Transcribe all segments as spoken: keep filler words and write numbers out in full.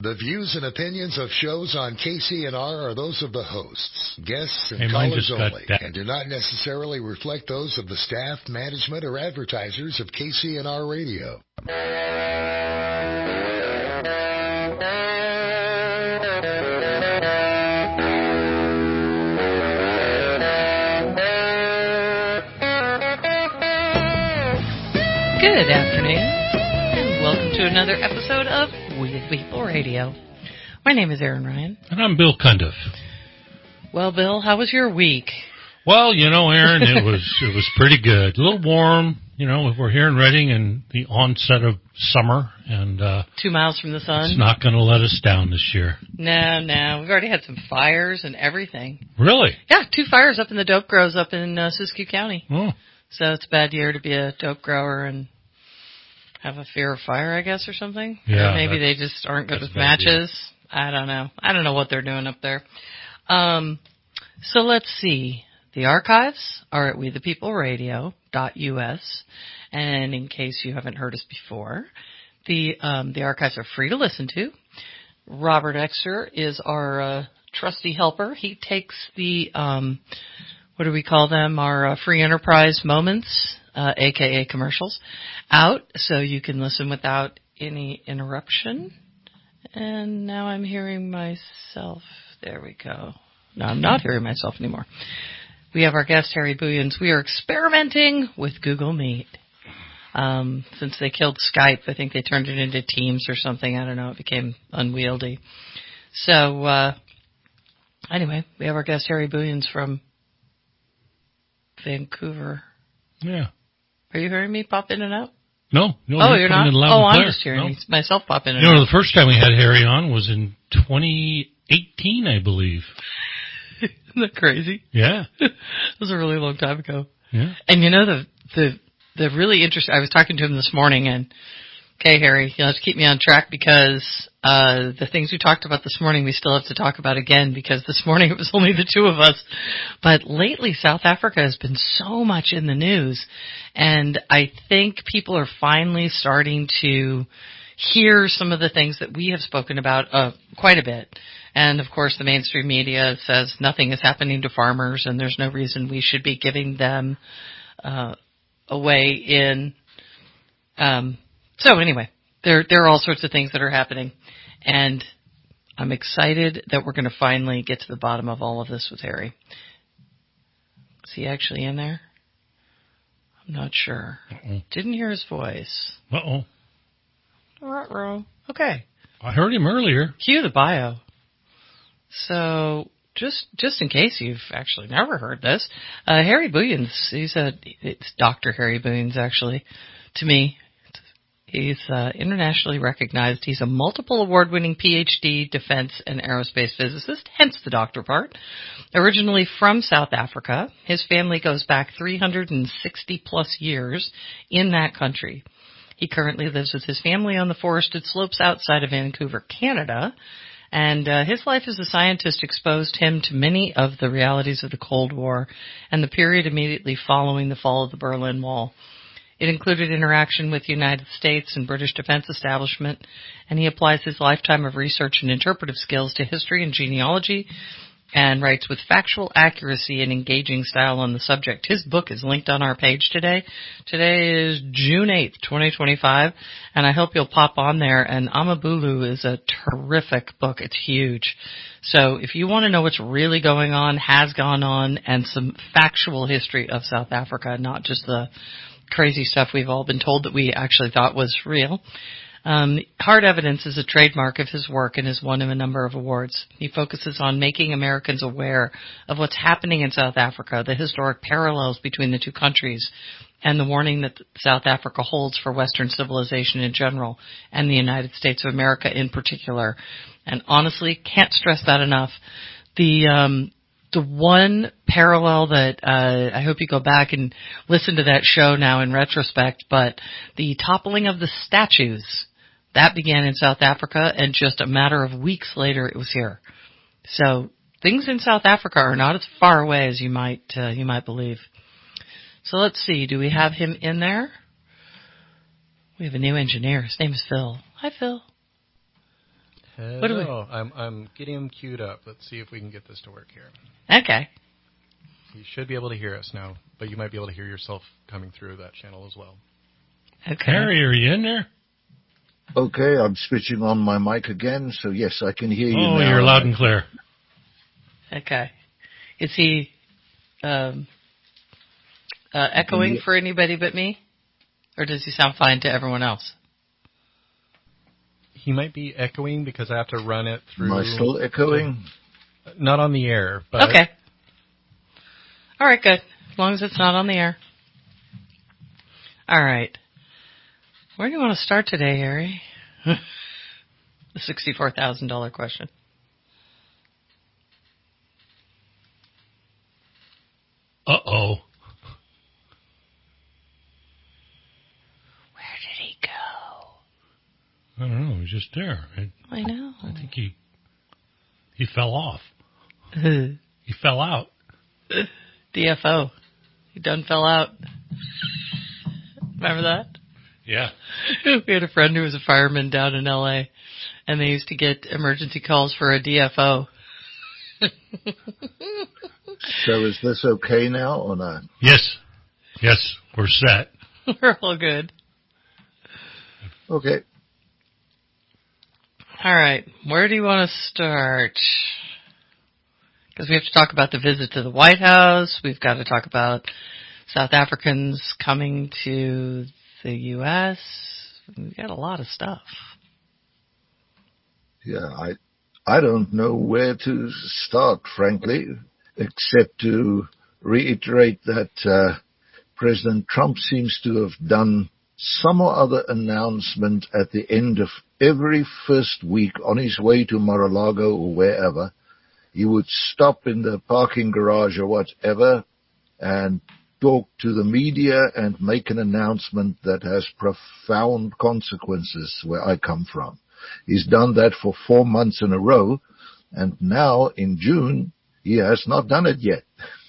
The views and opinions of shows on K C N R are those of the hosts, guests, and Hey, mine callers just got only, that. and do not necessarily reflect those of the staff, management, or advertisers of K C N R Radio. Good afternoon, and welcome to another episode of We the People Radio. My name is Erin Ryan. And I'm Bill Cundiff. Well, Bill, how was your week? Well, you know, Erin, it was it was pretty good. A little warm, you know, we're here in Reading and the onset of summer, and uh, Two miles from the sun? it's not going to let us down this year. No, no. We've already had some fires and everything. Really? Yeah, two fires up in the dope grows up in uh, Siskiyou County. Oh. So it's a bad year to be a dope grower and have a fear of fire, I guess, or something. Yeah. Or maybe they just aren't good with a bad deal. matches. I don't know. I don't know what they're doing up there. Um, so let's see. The archives are at we the people radio dot U S. And in case you haven't heard us before, the um, the archives are free to listen to. Robert Exter is our uh, trusty helper. He takes the, um, what do we call them, our uh, free enterprise moments, uh, a k a commercials, out so you can listen without any interruption. And now I'm hearing myself. There we go. No, I'm not hearing myself anymore. We have our guest, Harry Booyens. We are experimenting with Google Meet. Um, since they killed Skype, I think they turned it into Teams or something. I don't know. It became unwieldy. So, uh, anyway, we have our guest, Harry Booyens from Vancouver. Yeah. Are you hearing me pop in and out? No. no Oh, you're not? loud Oh, and I'm clear. just hearing No. me, myself pop in and You out. know, the first time we had Harry on was in twenty eighteen, I believe. Isn't that crazy? Yeah. It was a really long time ago. Yeah. And you know, the the the really interesting, I was talking to him this morning, and, okay, Harry, you'll have to keep me on track because uh the things we talked about this morning, we still have to talk about again because this morning it was only the two of us. But lately, South Africa has been so much in the news, and I think people are finally starting to hear some of the things that we have spoken about uh, quite a bit. And, of course, the mainstream media says nothing is happening to farmers and there's no reason we should be giving them uh, away in. Um, so, anyway, there, there are all sorts of things that are happening. And I'm excited that we're going to finally get to the bottom of all of this with Harry. Is he actually in there? I'm not sure. Uh-oh. Didn't hear his voice. Uh-oh. Ruh-roh. Okay. I heard him earlier. Cue the bio. So, just just in case you've actually never heard this, uh, Harry Booyens, he's a, it's Doctor Harry Booyens, actually, to me. He's uh, internationally recognized. He's a multiple award-winning P H D defense and aerospace physicist, hence the doctor part. Originally from South Africa, his family goes back three hundred sixty plus years in that country. He currently lives with his family on the forested slopes outside of Vancouver, Canada. And uh, his life as a scientist exposed him to many of the realities of the Cold War and the period immediately following the fall of the Berlin Wall. It included interaction with the United States and British defense establishment, and he applies his lifetime of research and interpretive skills to history and genealogy and writes with factual accuracy and engaging style on the subject. His book is linked on our page today. Today is June eighth, twenty twenty-five, and I hope you'll pop on there. And Amabulu is a terrific book. It's huge. So if you want to know what's really going on, has gone on, and some factual history of South Africa, not just the crazy stuff we've all been told that we actually thought was real. Um, Hard Evidence is a trademark of his work and has won him a number of awards. He focuses on making Americans aware of what's happening in South Africa, the historic parallels between the two countries, and the warning that South Africa holds for Western civilization in general and the United States of America in particular. And honestly, can't stress that enough. The um, the one parallel that uh, I hope you go back and listen to that show now in retrospect, but the toppling of the statues, that began in South Africa, and just a matter of weeks later, it was here. So things in South Africa are not as far away as you might uh, you might believe. So let's see. Do we have him in there? We have a new engineer. His name is Phil. Hi, Phil. Hello. What do we- I'm I'm getting him queued up. Let's see if we can get this to work here. Okay. You should be able to hear us now, but you might be able to hear yourself coming through that channel as well. Okay. Harry, are you in there? Okay, I'm switching on my mic again, so yes, I can hear you Oh, now. you're loud and clear. Okay. Is he um, uh, echoing for anybody but me? Or does he sound fine to everyone else? He might be echoing because I have to run it through. Am I still echoing? Not on the air, but Okay. All right, good. As long as it's not on the air. All right. Where do you want to start today, Harry? The sixty-four thousand dollars question. Uh-oh. Where did he go? I don't know. He's just there. I, I know. I think he he fell off. He fell out. D F O. He done fell out. Remember that? Yeah. We had a friend who was a fireman down in L A, and they used to get emergency calls for a D F O. So is this okay now or not? Yes. Yes, we're set. We're all good. Okay. All right. Where do you want to start? Because we have to talk about the visit to the White House. We've got to talk about South Africans coming to the U S We've got a lot of stuff. Yeah, I I don't know where to start, frankly, except to reiterate that uh, President Trump seems to have done some or other announcement at the end of every first week on his way to Mar-a-Lago or wherever. He would stop in the parking garage or whatever and talk to the media and make an announcement that has profound consequences where I come from. He's done that for four months in a row, and now in June, he has not done it yet.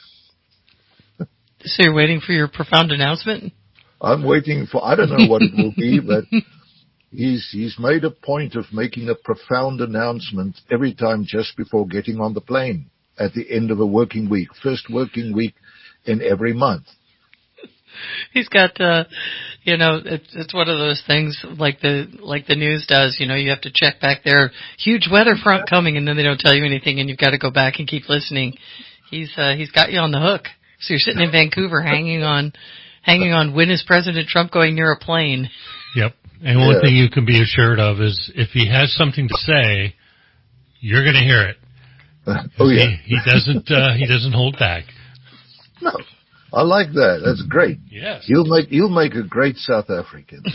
So you're waiting for your profound announcement? I'm waiting for, I don't know what it will be, but he's, he's made a point of making a profound announcement every time just before getting on the plane at the end of a working week, first working week in every month. He's got, uh, you know, it's, it's one of those things like the like the news does. You know, you have to check back there. Huge weather front coming, and then they don't tell you anything, and you've got to go back and keep listening. He's uh, he's got you on the hook. So you're sitting in Vancouver, hanging on, hanging on. When is President Trump going near a plane? Yep. And one Yeah. thing you can be assured of is if he has something to say, you're going to hear it. Oh yeah. He, he doesn't. Uh, he doesn't hold back. No. I like that. That's great. Yes. You'll make you'll make a great South African.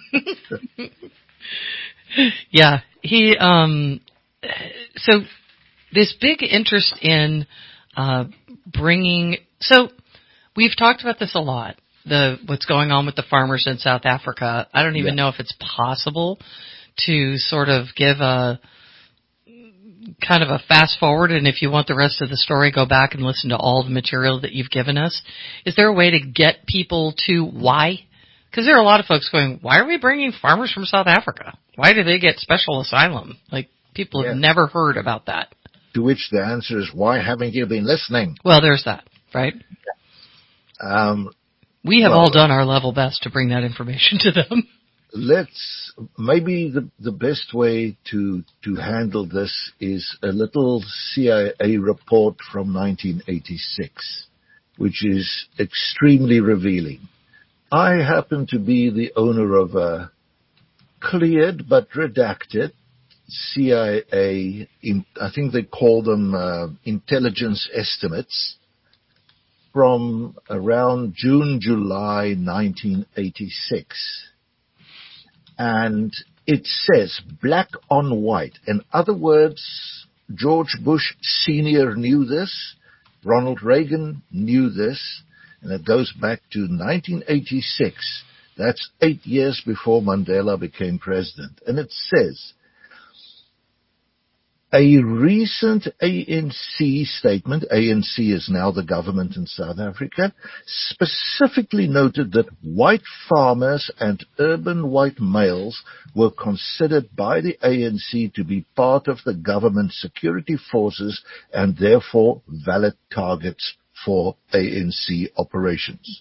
Yeah, he. Um, so this big interest in uh, bringing. So we've talked about this a lot. The what's going on with the farmers in South Africa. I don't even Yeah. know if it's possible to sort of give a kind of a fast forward, and if you want the rest of the story, go back and listen to all the material that you've given us. Is there a way to get people to why? Because there are a lot of folks going, why are we bringing farmers from South Africa? Why do they get special asylum? Like, people have Yeah. never heard about that. To which the answer is, why haven't you been listening? Well, there's that, right? Um, We have Well- all done our level best to bring that information to them. let's maybe the the best way to to handle this is a little C I A report from nineteen eighty-six, which is extremely revealing. I happen to be the owner of a cleared but redacted C I A, in, I think they call them uh, intelligence estimates, from around June, July nineteen eighty-six. And it says, black on white. In other words, George Bush Senior knew this, Ronald Reagan knew this, and it goes back to nineteen eighty-six. That's eight years before Mandela became president. And it says, A recent A N C statement, A N C is now the government in South Africa, specifically noted that white farmers and urban white males were considered by the A N C to be part of the government security forces and therefore valid targets for A N C operations.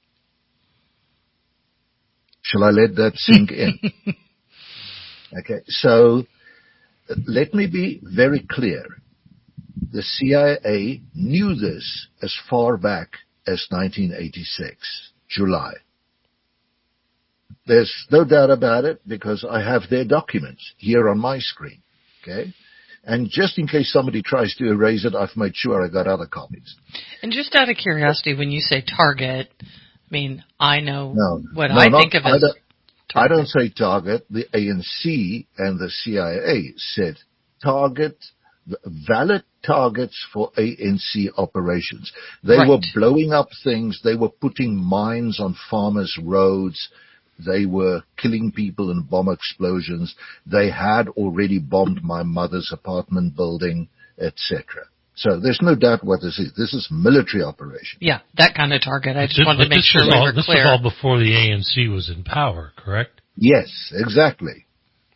Shall I let that sink in? Okay, so let me be very clear. The C I A knew this as far back as nineteen eighty-six, July. There's no doubt about it because I have their documents here on my screen. Okay? And just in case somebody tries to erase it, I've made sure I got other copies. And just out of curiosity, when you say target, I mean, I know no, what no, I not, think of I as don't, target. I don't say target. The A N C and the C I A said target, valid targets for A N C operations. They Right. were blowing up things. They were putting mines on farmers' roads. They were killing people in bomb explosions. They had already bombed my mother's apartment building, et cetera. So there's no doubt what this is. This is military operation. Yeah, that kind of target. I just This- wanted to but make this sure was we all, were this clear. was all before the A N C was in power, correct? Yes, exactly.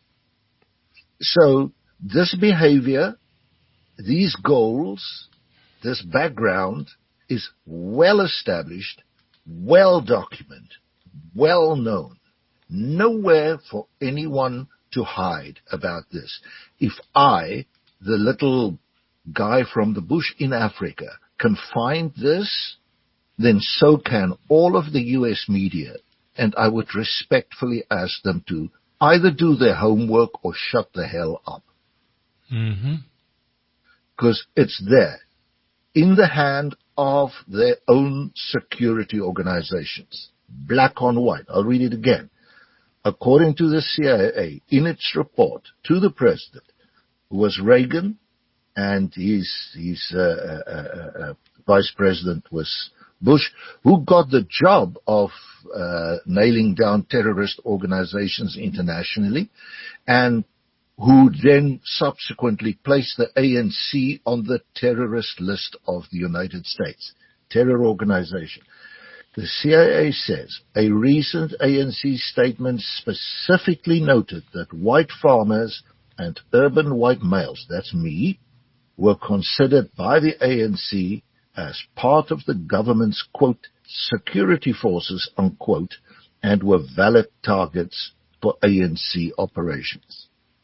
So this behavior, these goals, this background is well established, well documented, well known. Nowhere for anyone to hide about this. If I, the little guy from the bush in Africa, can find this, then so can all of the U S media, and I would respectfully ask them to either do their homework or shut the hell up. Mm-hmm. Because it's there, in the hand of their own security organizations. Black on white. I'll read it again. According to the C I A, in its report to the president, who was Reagan, and his, his uh, uh, uh, vice president was Bush, who got the job of uh, nailing down terrorist organizations internationally, and who then subsequently placed the A N C on the terrorist list of the United States, terror organization. The C I A says a recent A N C statement specifically noted that white farmers and urban white males, that's me, were considered by the A N C as part of the government's, quote, security forces, unquote, and were valid targets for A N C operations.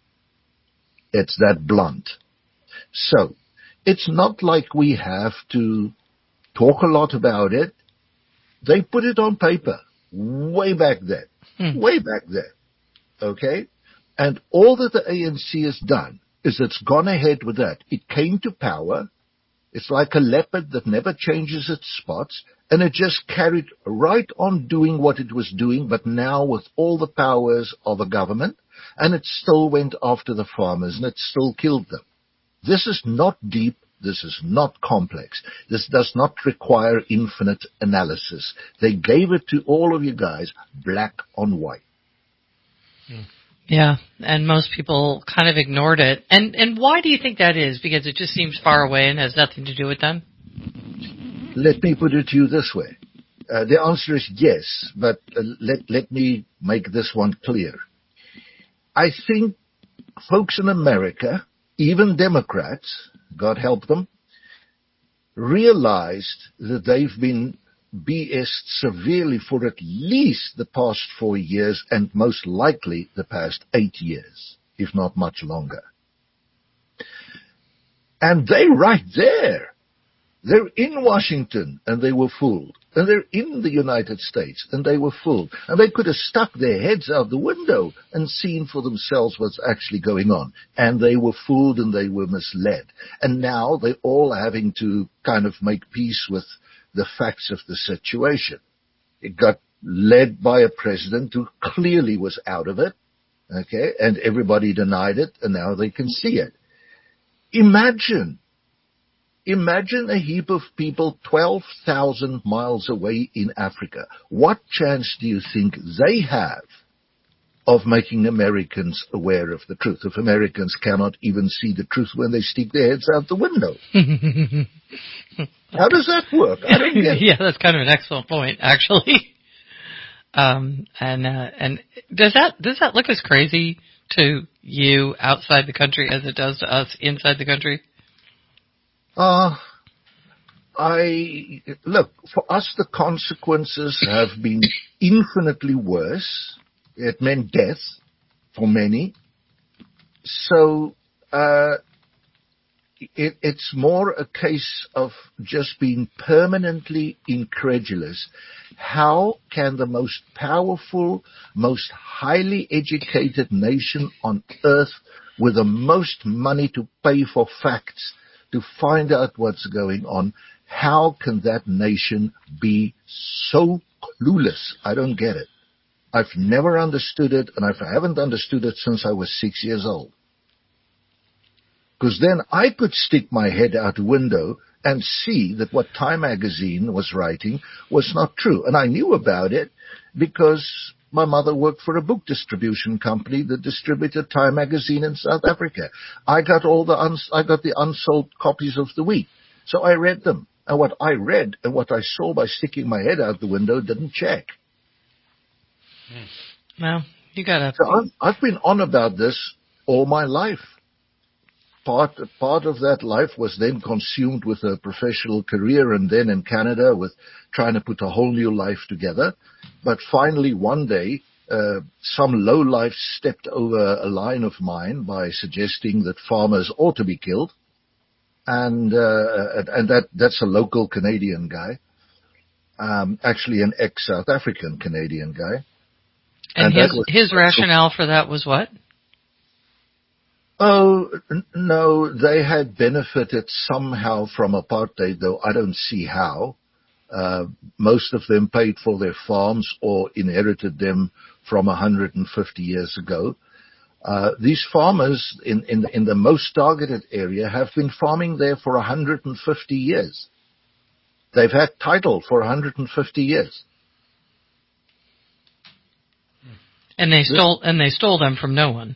It's that blunt. So, it's not like we have to talk a lot about it. They put it on paper way back then, hmm. way back then, okay? And all that the A N C has done is it's gone ahead with that. It came to power. It's like a leopard that never changes its spots, and it just carried right on doing what it was doing, but now with all the powers of a government, and it still went after the farmers, and it still killed them. This is not deep. This is not complex. This does not require infinite analysis. They gave it to all of you guys black on white. Yeah, and most people kind of ignored it. And and why do you think that is? Because it just seems far away and has nothing to do with them? Let me put it to you this way. Uh, the answer is yes, but uh, let, let me make this one clear. I think folks in America, even Democrats, God help them, realized that they've been B S'd severely for at least the past four years and most likely the past eight years, if not much longer. And they're right there. They're in Washington and they were fooled. And they're in the United States and they were fooled. And they could have stuck their heads out the window and seen for themselves what's actually going on. And they were fooled and they were misled. And now they're all having to kind of make peace with the facts of the situation. It got led by a president who clearly was out of it, okay, and everybody denied it, and now they can see it. Imagine, imagine a heap of people twelve thousand miles away in Africa. What chance do you think they have of making Americans aware of the truth. If Americans cannot even see the truth when they stick their heads out the window. How does that work? I don't get it. Yeah, that's kind of an excellent point, actually. Um, and, uh, and does that, does that look as crazy to you outside the country as it does to us inside the country? Uh, I, look, for us the consequences have been infinitely worse. It meant death for many. So, uh, it, it's more a case of just being permanently incredulous. How can the most powerful, most highly educated nation on earth with the most money to pay for facts, to find out what's going on, how can that nation be so clueless? I don't get it. I've never understood it, and I haven't understood it since I was six years old. Because then I could stick my head out the window and see that what Time magazine was writing was not true. And I knew about it because my mother worked for a book distribution company that distributed Time magazine in South Africa. I got all the uns- I got the unsold copies of the week. So I read them. And what I read and what I saw by sticking my head out the window didn't check. No, you gotta. So I've, I've been on about this all my life. Part part of that life was then consumed with a professional career, and then in Canada with trying to put a whole new life together. But finally, one day, uh, some lowlife stepped over a line of mine by suggesting that farmers ought to be killed, and uh, and that that's a local Canadian guy, um, actually an ex-South African Canadian guy. And, and his was, his rationale for that was what? Oh, n- no, they had benefited somehow from apartheid, though I don't see how. Uh, most of them paid for their farms or inherited them from one hundred fifty years ago. Uh, these farmers in, in, in the most targeted area have been farming there for one hundred fifty years. They've had title for one hundred fifty years. And they stole and they stole them from no one.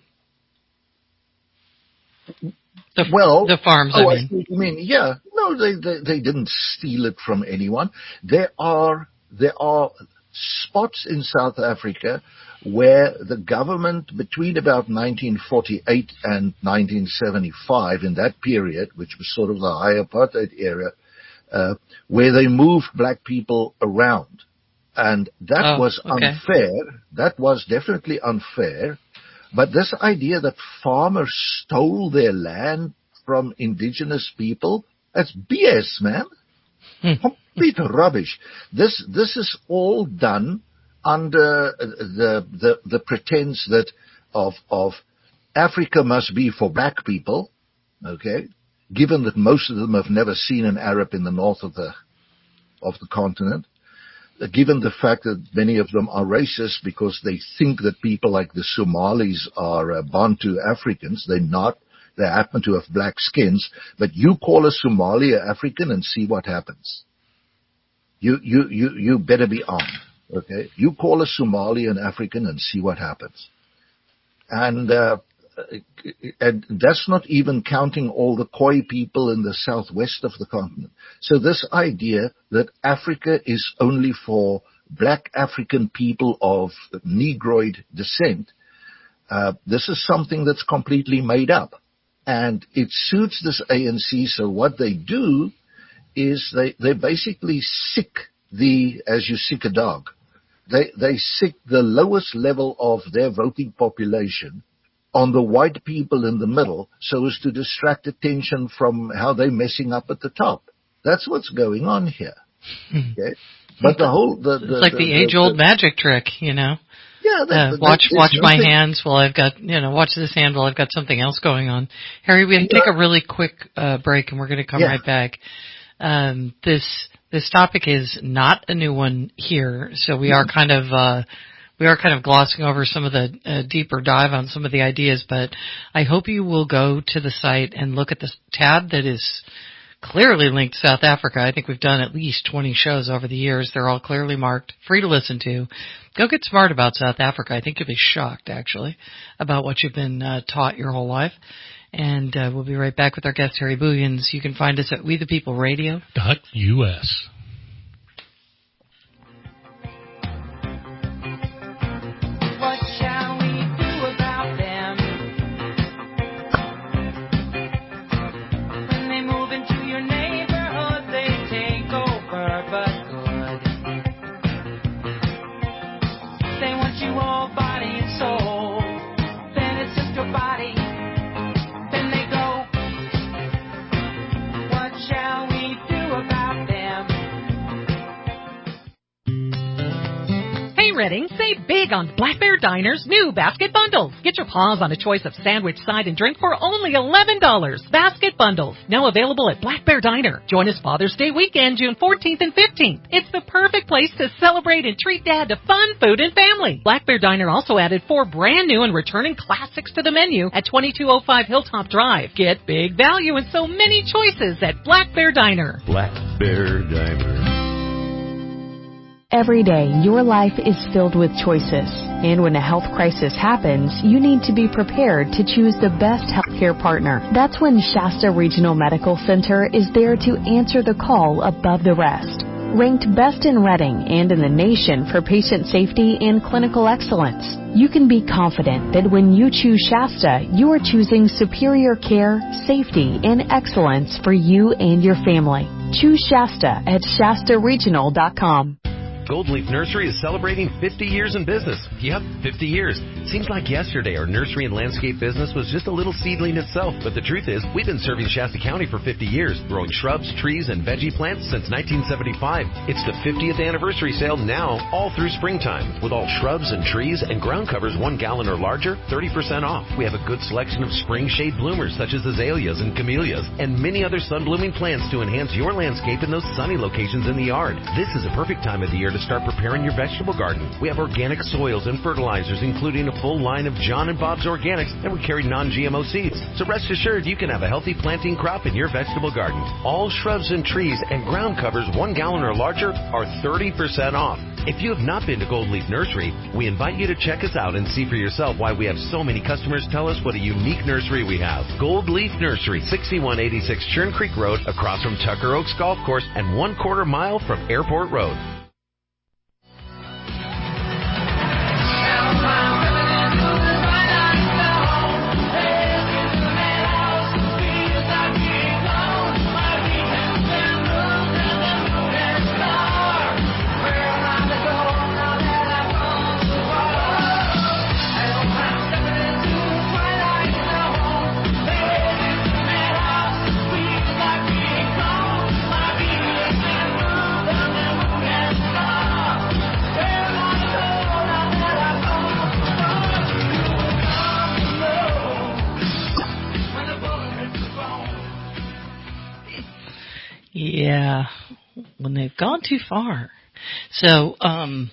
The, well, the farms. Oh, I I mean, see what you mean, yeah, no, they, they they didn't steal it from anyone. There are there are spots in South Africa where the government, between about nineteen forty-eight and nineteen seventy-five, in that period, which was sort of the high apartheid era, uh, where they moved black people around. And that oh, was okay. unfair. That was definitely unfair. But this idea that farmers stole their land from indigenous people, that's B S, man. Complete rubbish. This, this is all done under the, the, the pretense that of, of Africa must be for black people, okay? Given that most of them have never seen an Arab in the north of the, of the continent. Given the fact that many of them are racist because they think that people like the Somalis are uh, Bantu Africans. They're not. They happen to have black skins. But you call a Somali African and see what happens. You, you, you, you better be armed. Okay? You call a Somali an African and see what happens. And, uh, and that's not even counting all the Khoi people in the southwest of the continent. So this idea that Africa is only for black African people of Negroid descent, uh, this is something that's completely made up. And it suits this A N C, so what they do is they, they basically sick the, as you sick a dog, they, they sick the lowest level of their voting population on the white people in the middle so as to distract attention from how they're messing up at the top. That's what's going on here. Okay? But the whole... The, the, it's like the, the, the age-old the, magic trick, you know? Yeah. That, uh, that, watch that, watch my nothing. hands while I've got, you know, watch this hand while I've got something else going on. Harry, we have to Yeah. take a really quick uh, break, and we're going to come Yeah. right back. Um, this this topic is not a new one here, so we are kind of... Uh, We are kind of glossing over some of the uh, deeper dive on some of the ideas, but I hope you will go to the site and look at the tab that is clearly linked to South Africa. I think we've done at least twenty shows over the years. They're all clearly marked, free to listen to. Go get smart about South Africa. I think you'll be shocked, actually, about what you've been uh, taught your whole life. And uh, we'll be right back with our guest, Harry Booyens. You can find us at we the people radio dot U S. What shall we do about them? When they move into your neighborhood, they take over, but good. They want you all body and soul. Then it's just your body. Then they go. What shall we do about them? Hey Redding, save big on Black Bear Diner's new basket bundles. Get your paws on a choice of sandwich, side, and drink for only eleven dollars. Basket bundles, now available at Black Bear Diner. Join us Father's Day weekend, June fourteenth and fifteenth. It's the perfect place to celebrate and treat Dad to fun food and family. Black Bear Diner also added four brand new and returning classics to the menu at twenty-two oh five Hilltop Drive. Get big value and so many choices at Black Bear Diner. Black Bear Diner. Every day, your life is filled with choices. And when a health crisis happens, you need to be prepared to choose the best healthcare partner. That's when Shasta Regional Medical Center is there to answer the call above the rest. Ranked best in Redding and in the nation for patient safety and clinical excellence, you can be confident that when you choose Shasta, you are choosing superior care, safety, and excellence for you and your family. Choose Shasta at Shasta Regional dot com. Gold Leaf Nursery is celebrating fifty years in business. Yep, fifty years. Seems like yesterday our nursery and landscape business was just a little seedling itself, but the truth is we've been serving Shasta County for fifty years, growing shrubs, trees, and veggie plants since nineteen seventy-five. It's the fiftieth anniversary sale now, all through springtime, with all shrubs and trees and ground covers one gallon or larger, thirty percent off. We have a good selection of spring shade bloomers such as azaleas and camellias, and many other sun-blooming plants to enhance your landscape in those sunny locations in the yard. This is a perfect time of the year to start preparing your vegetable garden. We have organic soils and fertilizers, including a full line of John and Bob's Organics, and we carry non G M O seeds. So rest assured you can have a healthy planting crop in your vegetable garden. All shrubs and trees and ground covers one gallon or larger are thirty percent off. If you have not been to Gold Leaf Nursery, we invite you to check us out and see for yourself why we have so many customers tell us what a unique nursery we have. Gold Leaf Nursery, sixty-one eighty-six Churn Creek Road, across from Tucker Oaks Golf Course, and one quarter mile from Airport Road. Yeah, when they've gone too far. So, um,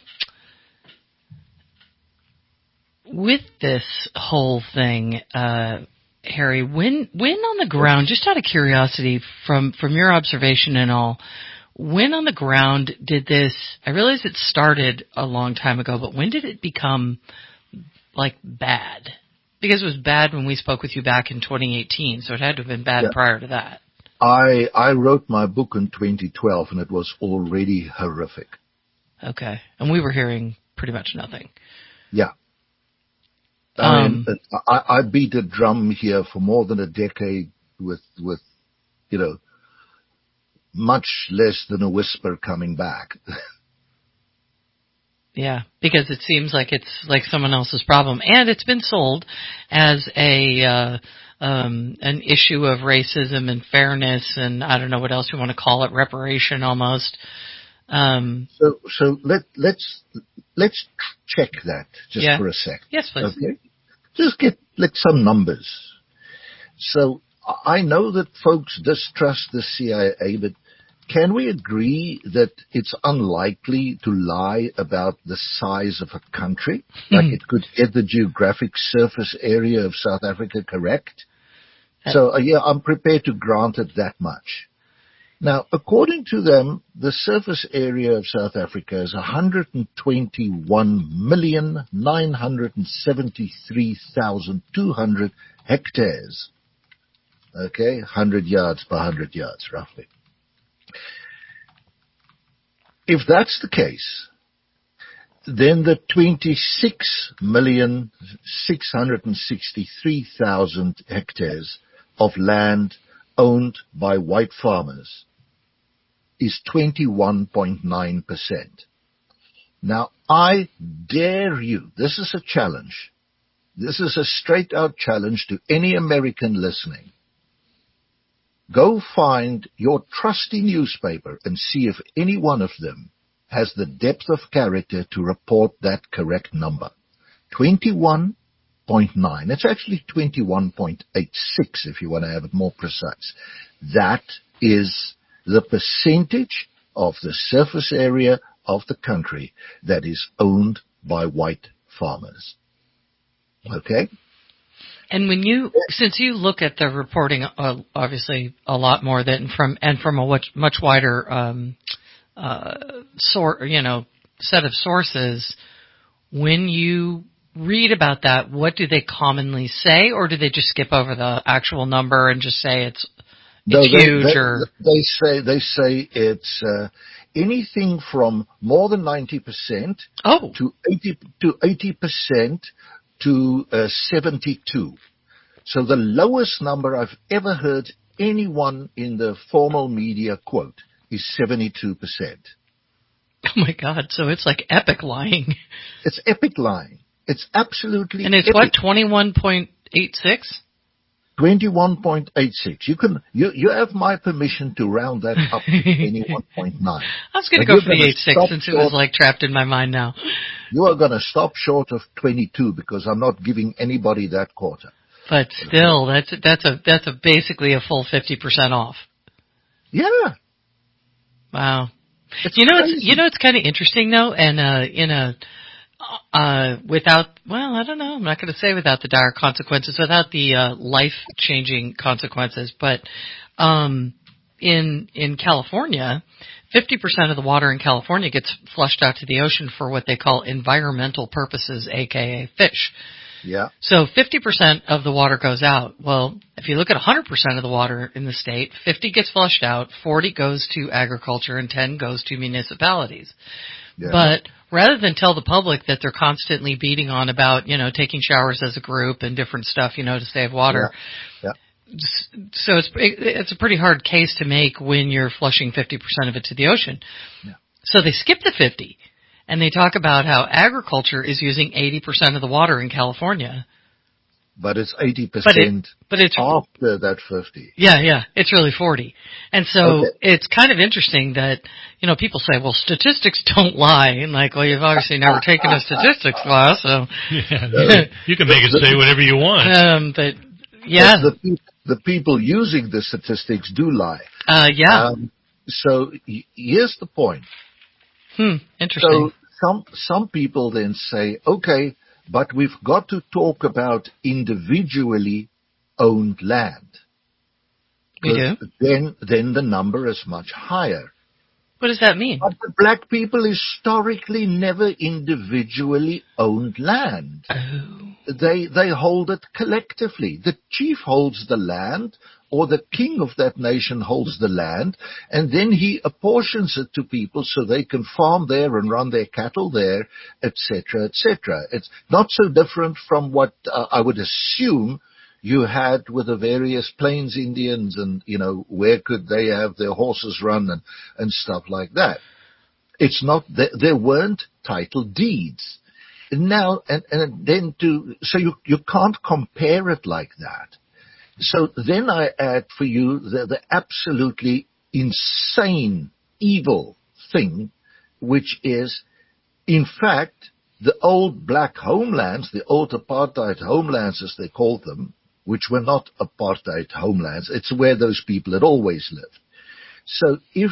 with this whole thing, uh, Harry, when when on the ground, just out of curiosity, from from your observation and all, when on the ground did this? I realize it started a long time ago, but when did it become like bad? Because it was bad when we spoke with you back in twenty eighteen, so it had to have been bad yeah. prior to that. I I wrote my book in twenty twelve, and it was already horrific. Okay, and we were hearing pretty much nothing. Yeah. I Um, mean, I, I beat a drum here for more than a decade with, with, you know, much less than a whisper coming back. Yeah, because it seems like it's like someone else's problem, and it's been sold as a uh, um, an issue of racism and fairness, and I don't know what else you want to call it, reparation almost. Um, so, so let let's let's check that just yeah. for a sec. Yes, please. Okay, just get like some numbers. So I know that folks distrust the C I A, but can we agree that it's unlikely to lie about the size of a country? Like it could get the geographic surface area of South Africa correct? So, uh, yeah, I'm prepared to grant it that much. Now, according to them, the surface area of South Africa is one hundred twenty-one million nine hundred seventy-three thousand two hundred hectares. Okay, one hundred yards per one hundred yards, roughly. If that's the case, then the twenty-six million six hundred sixty-three thousand hectares of land owned by white farmers is twenty-one point nine percent. Now, I dare you, this is a challenge. This is a straight-out challenge to any American listening. Go find your trusty newspaper and see if any one of them has the depth of character to report that correct number. twenty-one point nine. It's actually twenty-one point eight six if you want to have it more precise. That is the percentage of the surface area of the country that is owned by white farmers. Okay? And when you, since you look at the reporting, uh, obviously a lot more than from, and from a much, much wider, um, uh, sort, you know, set of sources, when you read about that, what do they commonly say, or do they just skip over the actual number and just say it's, it's no, they, huge? they, or they say they say it's uh, anything from more than ninety percent oh. to eighty to eighty percent to uh, seventy-two. So the lowest number I've ever heard anyone in the formal media quote is seventy-two percent. Oh my God! So it's like epic lying. It's epic lying. It's absolutely and it's epic. what, twenty-one point eight six? twenty-one point eight six. You can you you have my permission to round that up to twenty-one point nine. I was going to go for the eight six since it was like trapped in my mind now. You are going to stop short of twenty-two because I'm not giving anybody that quarter. But still, that's that's a that's a basically a full fifty percent off. Yeah. Wow. It's you know, crazy. it's you know, it's kind of interesting though, and uh, in a uh, without well, I don't know, I'm not going to say without the dire consequences, without the uh, life changing consequences, but um, in in California, fifty percent of the water in California gets flushed out to the ocean for what they call environmental purposes, aka fish. Yeah. So fifty percent of the water goes out. Well, if you look at one hundred percent of the water in the state, fifty gets flushed out, forty goes to agriculture, and ten goes to municipalities. Yeah. But rather than tell the public that they're constantly beating on about, you know, taking showers as a group and different stuff, you know, to save water. Yeah. Yeah. So it's it's a pretty hard case to make when you're flushing fifty percent of it to the ocean. Yeah. So they skip the fifty. And they talk about how agriculture is using eighty percent of the water in California. But it's eighty percent but it, but it's, after that fifty. Yeah, yeah, it's really forty. And so okay. It's kind of interesting that, you know, people say, well, statistics don't lie. And like, well, you've obviously never taken a statistics class, so. Yeah, you can make it say whatever you want. Um, but, yeah. But the, the people using the statistics do lie. Uh, yeah. Um, so y- here's the point. Hmm, interesting. So some some people then say, okay, but we've got to talk about individually owned land. We do. Then then the number is much higher. What does that mean? But the black people historically never individually owned land. Oh. They they hold it collectively. The chief holds the land, or the king of that nation holds the land, and then he apportions it to people so they can farm there and run their cattle there, et cetera, et cetera. It's not so different from what uh, I would assume you had with the various Plains Indians, and, you know, where could they have their horses run and, and stuff like that. It's not, there, there weren't title deeds. Now, and, and then to, so you, you can't compare it like that. So then I add for you the, the absolutely insane, evil thing, which is, in fact, the old black homelands, the old apartheid homelands as they called them, which were not apartheid homelands, it's where those people had always lived. So if,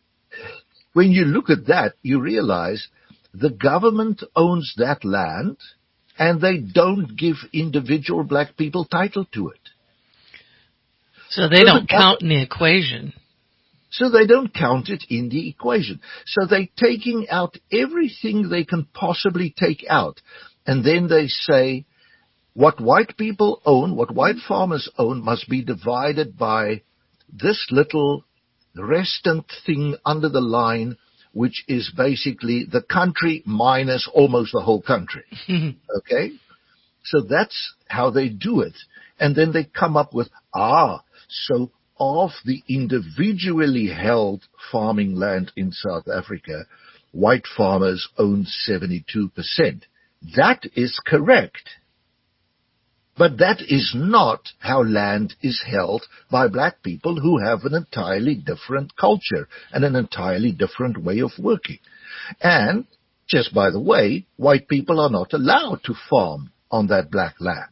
when you look at that, you realize the government owns that land and they don't give individual black people title to it. So they so don't the count in the equation. So they don't count it in the equation. So they're taking out everything they can possibly take out. And then they say, what white people own, what white farmers own, must be divided by this little restant thing under the line, which is basically the country minus almost the whole country. Okay? So that's how they do it. And then they come up with, ah, so of the individually held farming land in South Africa, white farmers own seventy-two percent. That is correct. But that is not how land is held by black people who have an entirely different culture and an entirely different way of working. And, just by the way, white people are not allowed to farm on that black land.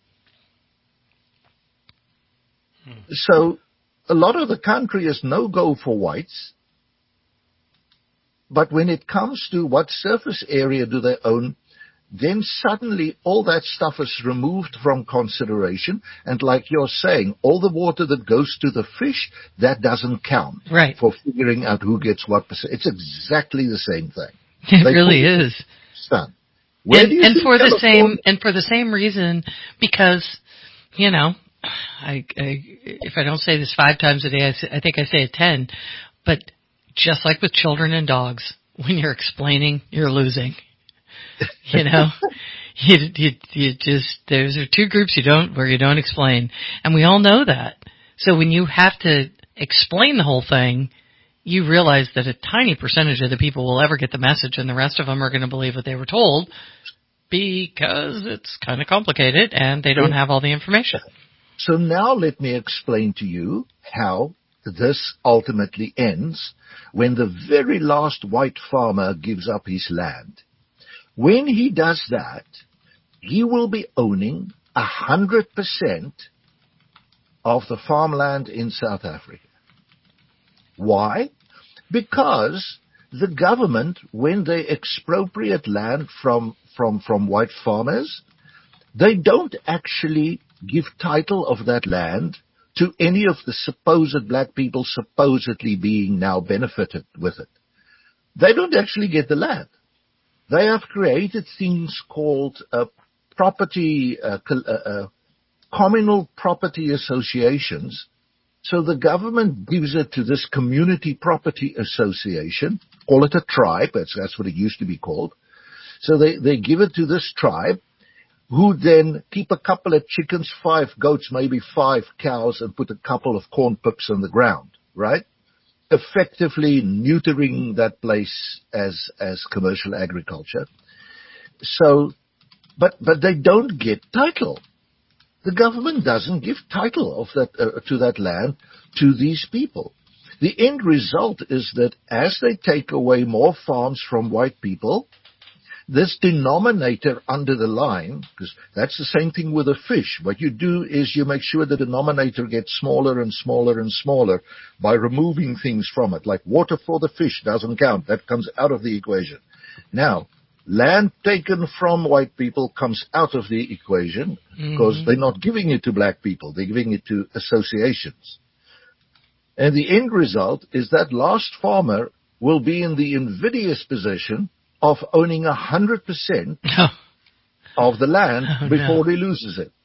Hmm. So, a lot of the country is no-go for whites. But when it comes to what surface area do they own, then suddenly all that stuff is removed from consideration. And like you're saying, all the water that goes to the fish, that doesn't count. Right. For figuring out who gets what percent. It's exactly the same thing. It they really is. Son. And, and for the same, and for the same reason, because, you know, I, I, if I don't say this five times a day, I, say, I think I say it ten. But just like with children and dogs, when you're explaining, you're losing. You know, you, you, you just, those are two groups you don't, where you don't explain. And we all know that. So when you have to explain the whole thing, you realize that a tiny percentage of the people will ever get the message, and the rest of them are going to believe what they were told because it's kind of complicated and they don't have all the information. So now let me explain to you how this ultimately ends when the very last white farmer gives up his land. When he does that, he will be owning a hundred percent of the farmland in South Africa. Why? Because the government, when they expropriate land from, from, from white farmers, they don't actually give title of that land to any of the supposed black people supposedly being now benefited with it. They don't actually get the land. They have created things called uh, property, uh, uh, uh, communal property associations. So the government gives it to this community property association, call it a tribe, that's, that's what it used to be called. So they, they give it to this tribe, who then keep a couple of chickens, five goats, maybe five cows, and put a couple of corn pips on the ground, right? Effectively neutering that place as as commercial agriculture. So, but but they don't get title. The government doesn't give title of that uh, to that land to these people. The end result is that as they take away more farms from white people, this denominator under the line, because that's the same thing with a fish. What you do is you make sure the denominator gets smaller and smaller and smaller by removing things from it. Like water for the fish doesn't count. That comes out of the equation. Now, land taken from white people comes out of the equation because mm-hmm. they're not giving it to black people. They're giving it to associations. And the end result is that last farmer will be in the invidious position of owning a hundred percent of the land oh, before no. he loses it.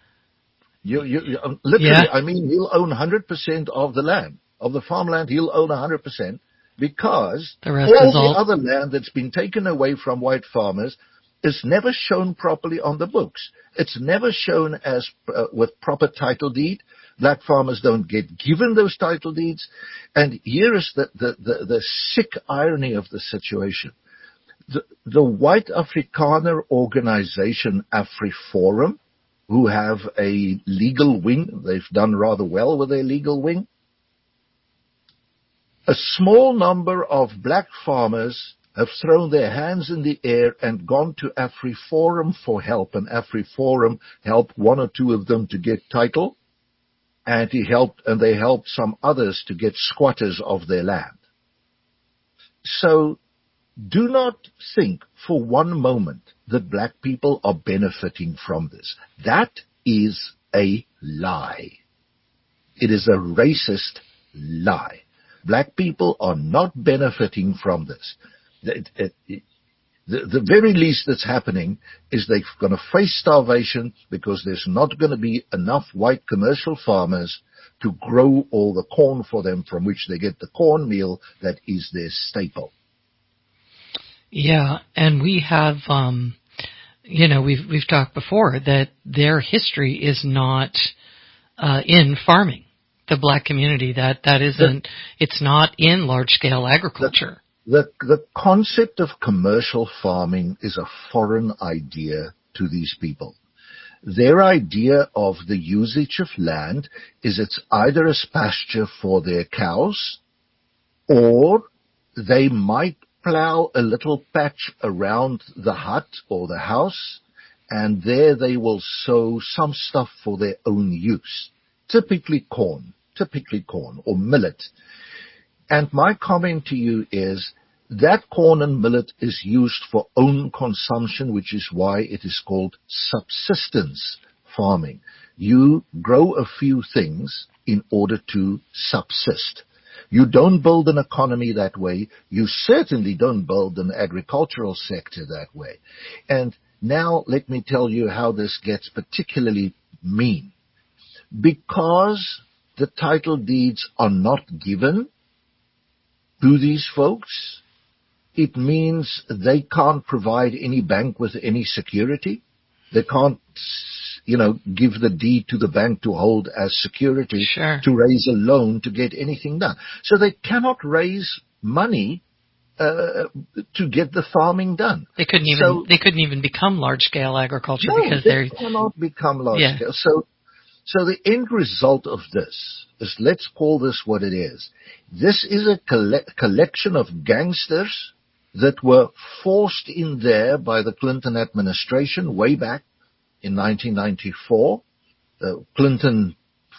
You, you, you literally, yeah. I mean, he'll own a hundred percent of the land, of the farmland. He'll own a hundred percent because the rest all is the all... other land that's been taken away from white farmers is never shown properly on the books. It's never shown as uh, with proper title deed. Black farmers don't get given those title deeds. And here is the, the, the, the sick irony of the situation. The, the white Afrikaner organization AfriForum, who have a legal wing, they've done rather well with their legal wing. A small number of black farmers have thrown their hands in the air and gone to AfriForum for help, and AfriForum helped one or two of them to get title, and he helped, and they helped some others to get squatters of their land. So, do not think for one moment that black people are benefiting from this. That is a lie. It is a racist lie. Black people are not benefiting from this. It, it, it, the, the very least that's happening is they're going to face starvation because there's not going to be enough white commercial farmers to grow all the corn for them, from which they get the cornmeal that is their staple. Yeah, and we have, um, you know, we've we've talked before that their history is not uh, in farming. The black community, that that isn't, the, it's not in large scale agriculture. The, the the concept of commercial farming is a foreign idea to these people. Their idea of the usage of land is it's either as pasture for their cows, or they might plow a little patch around the hut or the house, and there they will sow some stuff for their own use, typically corn, typically corn or millet. And my comment to you is that corn and millet is used for own consumption, which is why it is called subsistence farming. You grow a few things in order to subsist. You don't build an economy that way. You certainly don't build an agricultural sector that way. And now let me tell you how this gets particularly mean. Because the title deeds are not given to these folks, it means they can't provide any bank with any security. They can't, you know, give the deed to the bank to hold as security, sure, to raise a loan to get anything done. So they cannot raise money uh, to get the farming done. They couldn't even so, they couldn't even become large scale agriculture no, because they they're cannot become large yeah. scale. So so the end result of this is, let's call this what it is. This is a coll- collection of gangsters that were forced in there by the Clinton administration way back in nineteen ninety-four. Uh, Clinton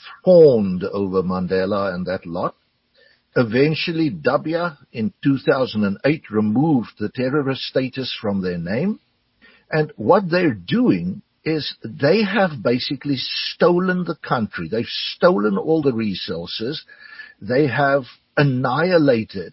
fawned over Mandela and that lot. Eventually, W I A in two thousand eight removed the terrorist status from their name. And what they're doing is they have basically stolen the country. They've stolen all the resources. They have annihilated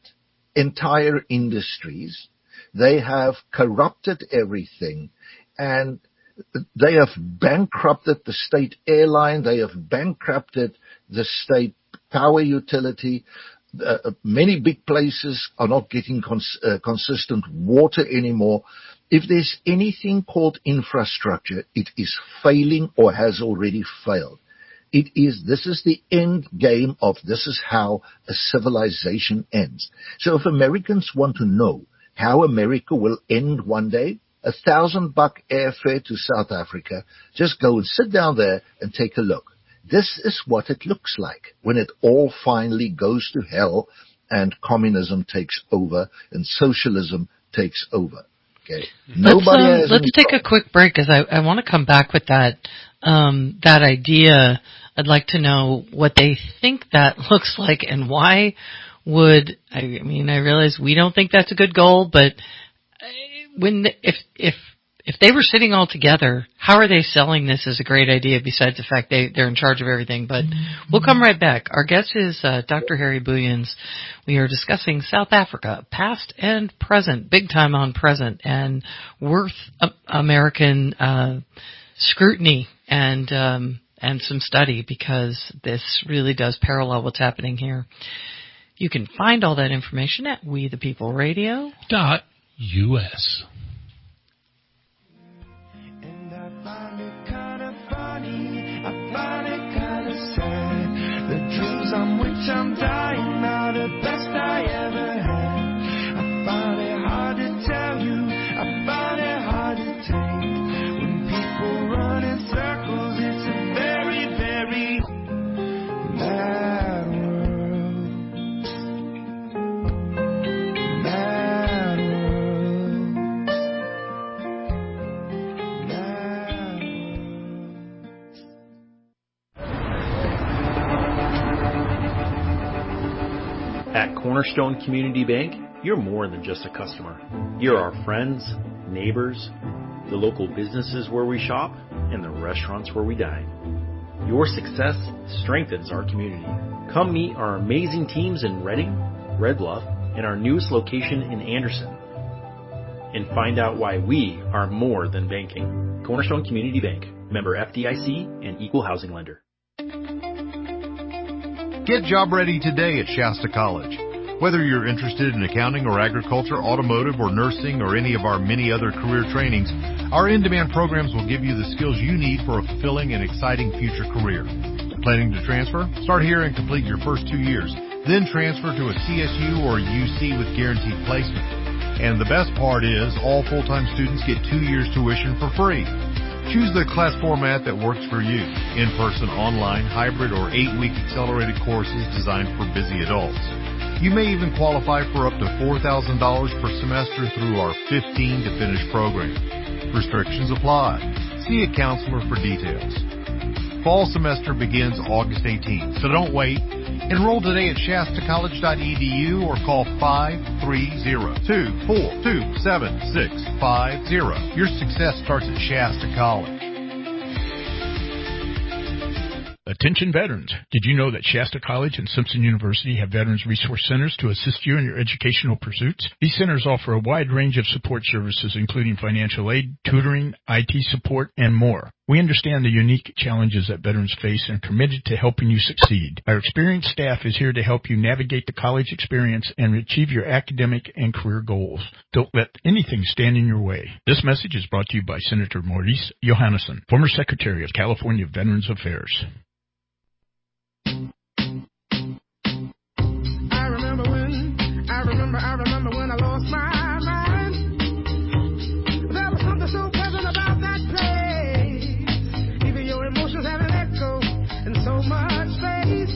entire industries. They have corrupted everything, and they have bankrupted the state airline. They have bankrupted the state power utility. Uh, many big places are not getting cons- uh, consistent water anymore. If there's anything called infrastructure, it is failing or has already failed. It is, this is the end game of this is how a civilization ends. So if Americans want to know how America will end one day, a thousand buck airfare to South Africa, just go and sit down there and take a look. This is what it looks like when it all finally goes to hell and communism takes over and socialism takes over. Okay. Nobody let's, um, has let's take problem. a quick break because I, I want to come back with that um, that idea. I'd like to know what they think that looks like and why would, I mean, I realize we don't think that's a good goal, but when, if, if, if they were sitting all together, how are they selling this as a great idea besides the fact they, they're in charge of everything? But we'll come right back. Our guest is uh, Doctor Harry Booyens. We are discussing South Africa, past and present, big time on present, and worth uh, American uh, scrutiny and um, and some study because this really does parallel what's happening here. You can find all that information at We the People Radio dot U S. On which I'm dying are the best I ever had. I find it hard to tell you, I find it hard to take. When people run in circles, it's a very, very mad world. Mad world. Mad world. At Cornerstone Community Bank, you're more than just a customer. You're our friends, neighbors, the local businesses where we shop, and the restaurants where we dine. Your success strengthens our community. Come meet our amazing teams in Redding, Red Bluff, and our newest location in Anderson. And find out why we are more than banking. Cornerstone Community Bank, member F D I C and equal housing lender. Get job ready today at Shasta College. Whether you're interested in accounting or agriculture, automotive or nursing, or any of our many other career trainings, our in-demand programs will give you the skills you need for a fulfilling and exciting future career. Planning to transfer? Start here and complete your first two years. Then transfer to a C S U or U C with guaranteed placement. And the best part is all full-time students get two years tuition for free. Choose the class format that works for you. In-person, online, hybrid, or eight-week accelerated courses designed for busy adults. You may even qualify for up to four thousand dollars per semester through our fifteen to finish program. Restrictions apply. See a counselor for details. Fall semester begins August eighteenth, so don't wait. Enroll today at shasta college dot e d u or call five three zero, two four two, seven six five zero. Your success starts at Shasta College. Attention veterans. Did you know that Shasta College and Simpson University have Veterans Resource Centers to assist you in your educational pursuits? These centers offer a wide range of support services, including financial aid, tutoring, I T support, and more. We understand the unique challenges that veterans face and are committed to helping you succeed. Our experienced staff is here to help you navigate the college experience and achieve your academic and career goals. Don't let anything stand in your way. This message is brought to you by Senator Maurice Johannesson, former Secretary of California Veterans Affairs. I remember when, I remember, I remember when I lost my mind. There was something so pleasant about that place. Even your emotions have an echo in so much space.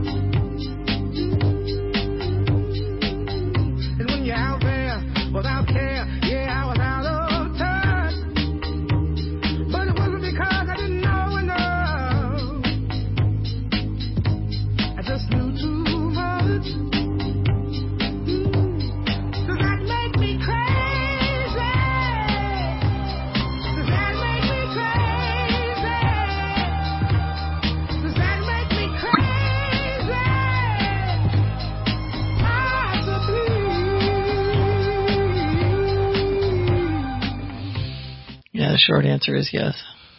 And when you're out there without care, yeah, I was out of touch. But it wasn't because I didn't know enough. I just knew too much. Does that make me crazy? Does that make me crazy? Does that make me crazy? Possibly. Yeah, the short answer is yes.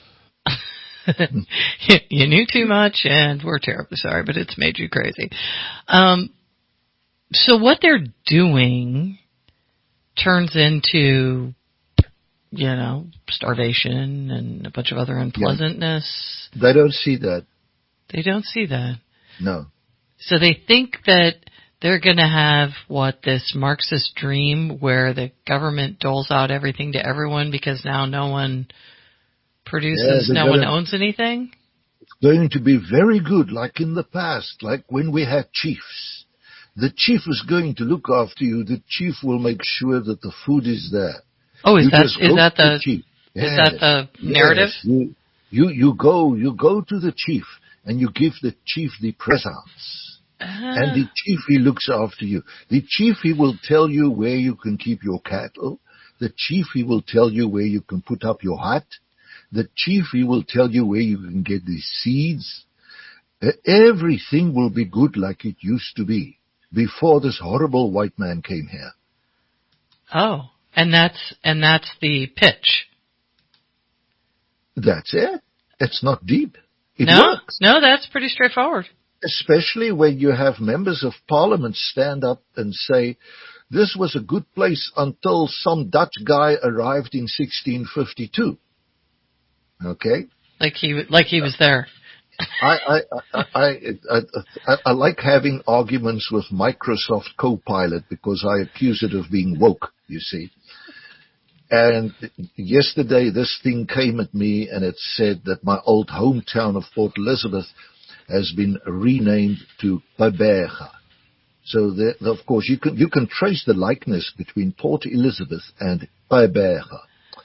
you, you knew too much, and we're terribly sorry, but it's made you crazy. Um, so what they're doing turns into, you know, starvation and a bunch of other unpleasantness. They don't see that. They don't see that. No. So they think that they're going to have, what, this Marxist dream where the government doles out everything to everyone because now no one produces, Yeah, no one gonna, owns anything? It's going to be very good, like in the past, like when we had chiefs. The chief is going to look after you. The chief will make sure that the food is there. Oh, is you that just is go that to the, chief. is Yes. that the narrative? Yes. You, you you go you go to the chief and you give the chief the presents. Uh, And the chief, he looks after you. The chief, he will tell you where you can keep your cattle. The chief, he will tell you where you can put up your hut. The chief, he will tell you where you can get the seeds. Uh, everything will be good like it used to be before this horrible white man came here. oh, and that's and that's the pitch. That's it. It's not deep. It no, works. no, that's pretty straightforward. Especially when you have members of parliament stand up and say, this was a good place until some Dutch guy arrived in sixteen fifty-two. Okay? Like he like he was there. I, I, I, I, I, I, I like having arguments with Microsoft Copilot because I accuse it of being woke, you see. And yesterday this thing came at me and it said that my old hometown of Port Elizabeth has been renamed to Pyberga. So there, of course you can you can trace the likeness between Port Elizabeth and Pyberga.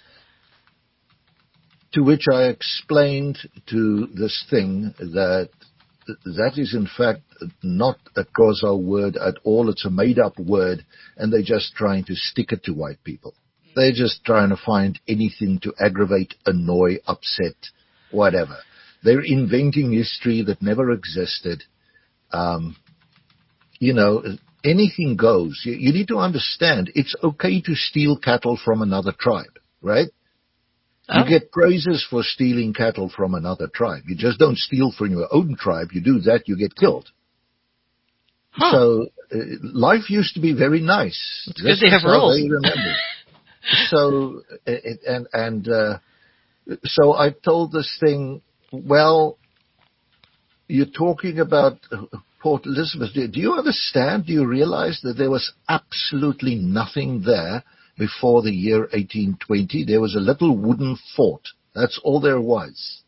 To which I explained to this thing that that is in fact not a Xhosa word at all. It's a made-up word, and they're just trying to stick it to white people. They're just trying to find anything to aggravate, annoy, upset, whatever. They're inventing history that never existed. Um, you know, anything goes. You, you need to understand it's okay to steal cattle from another tribe, right? You Oh. get praises for stealing cattle from another tribe. You just don't steal from your own tribe. You do that, you get killed. Huh. So uh, life used to be very nice. It's This good they is have how rules. They remember. so uh, it, and and uh, so I told this thing. Well, you're talking about Port Elizabeth. Do, do you understand? Do you realize that there was absolutely nothing there before the year eighteen twenty? There was a little wooden fort. That's all there was.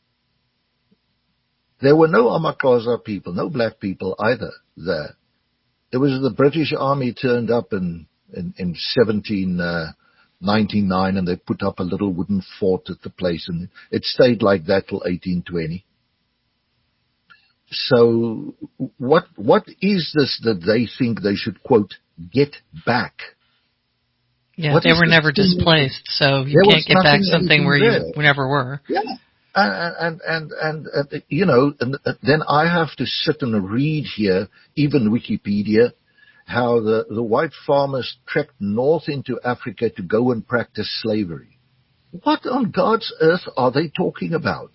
There were no Amakaza people, no black people either there. It was the British Army turned up in, in, in seventeen ninety-nine and they put up a little wooden fort at the place, and it stayed like that till eighteen twenty. So what what is this that they think they should, quote, get back? Yeah, What they is were this never thing? displaced, so you There can't was get back nothing, something where anything you there. never were. Yeah. And, and, and, and, uh, you know, and then I have to sit and read here, even Wikipedia, how the, the white farmers trekked north into Africa to go and practice slavery. What on God's earth are they talking about?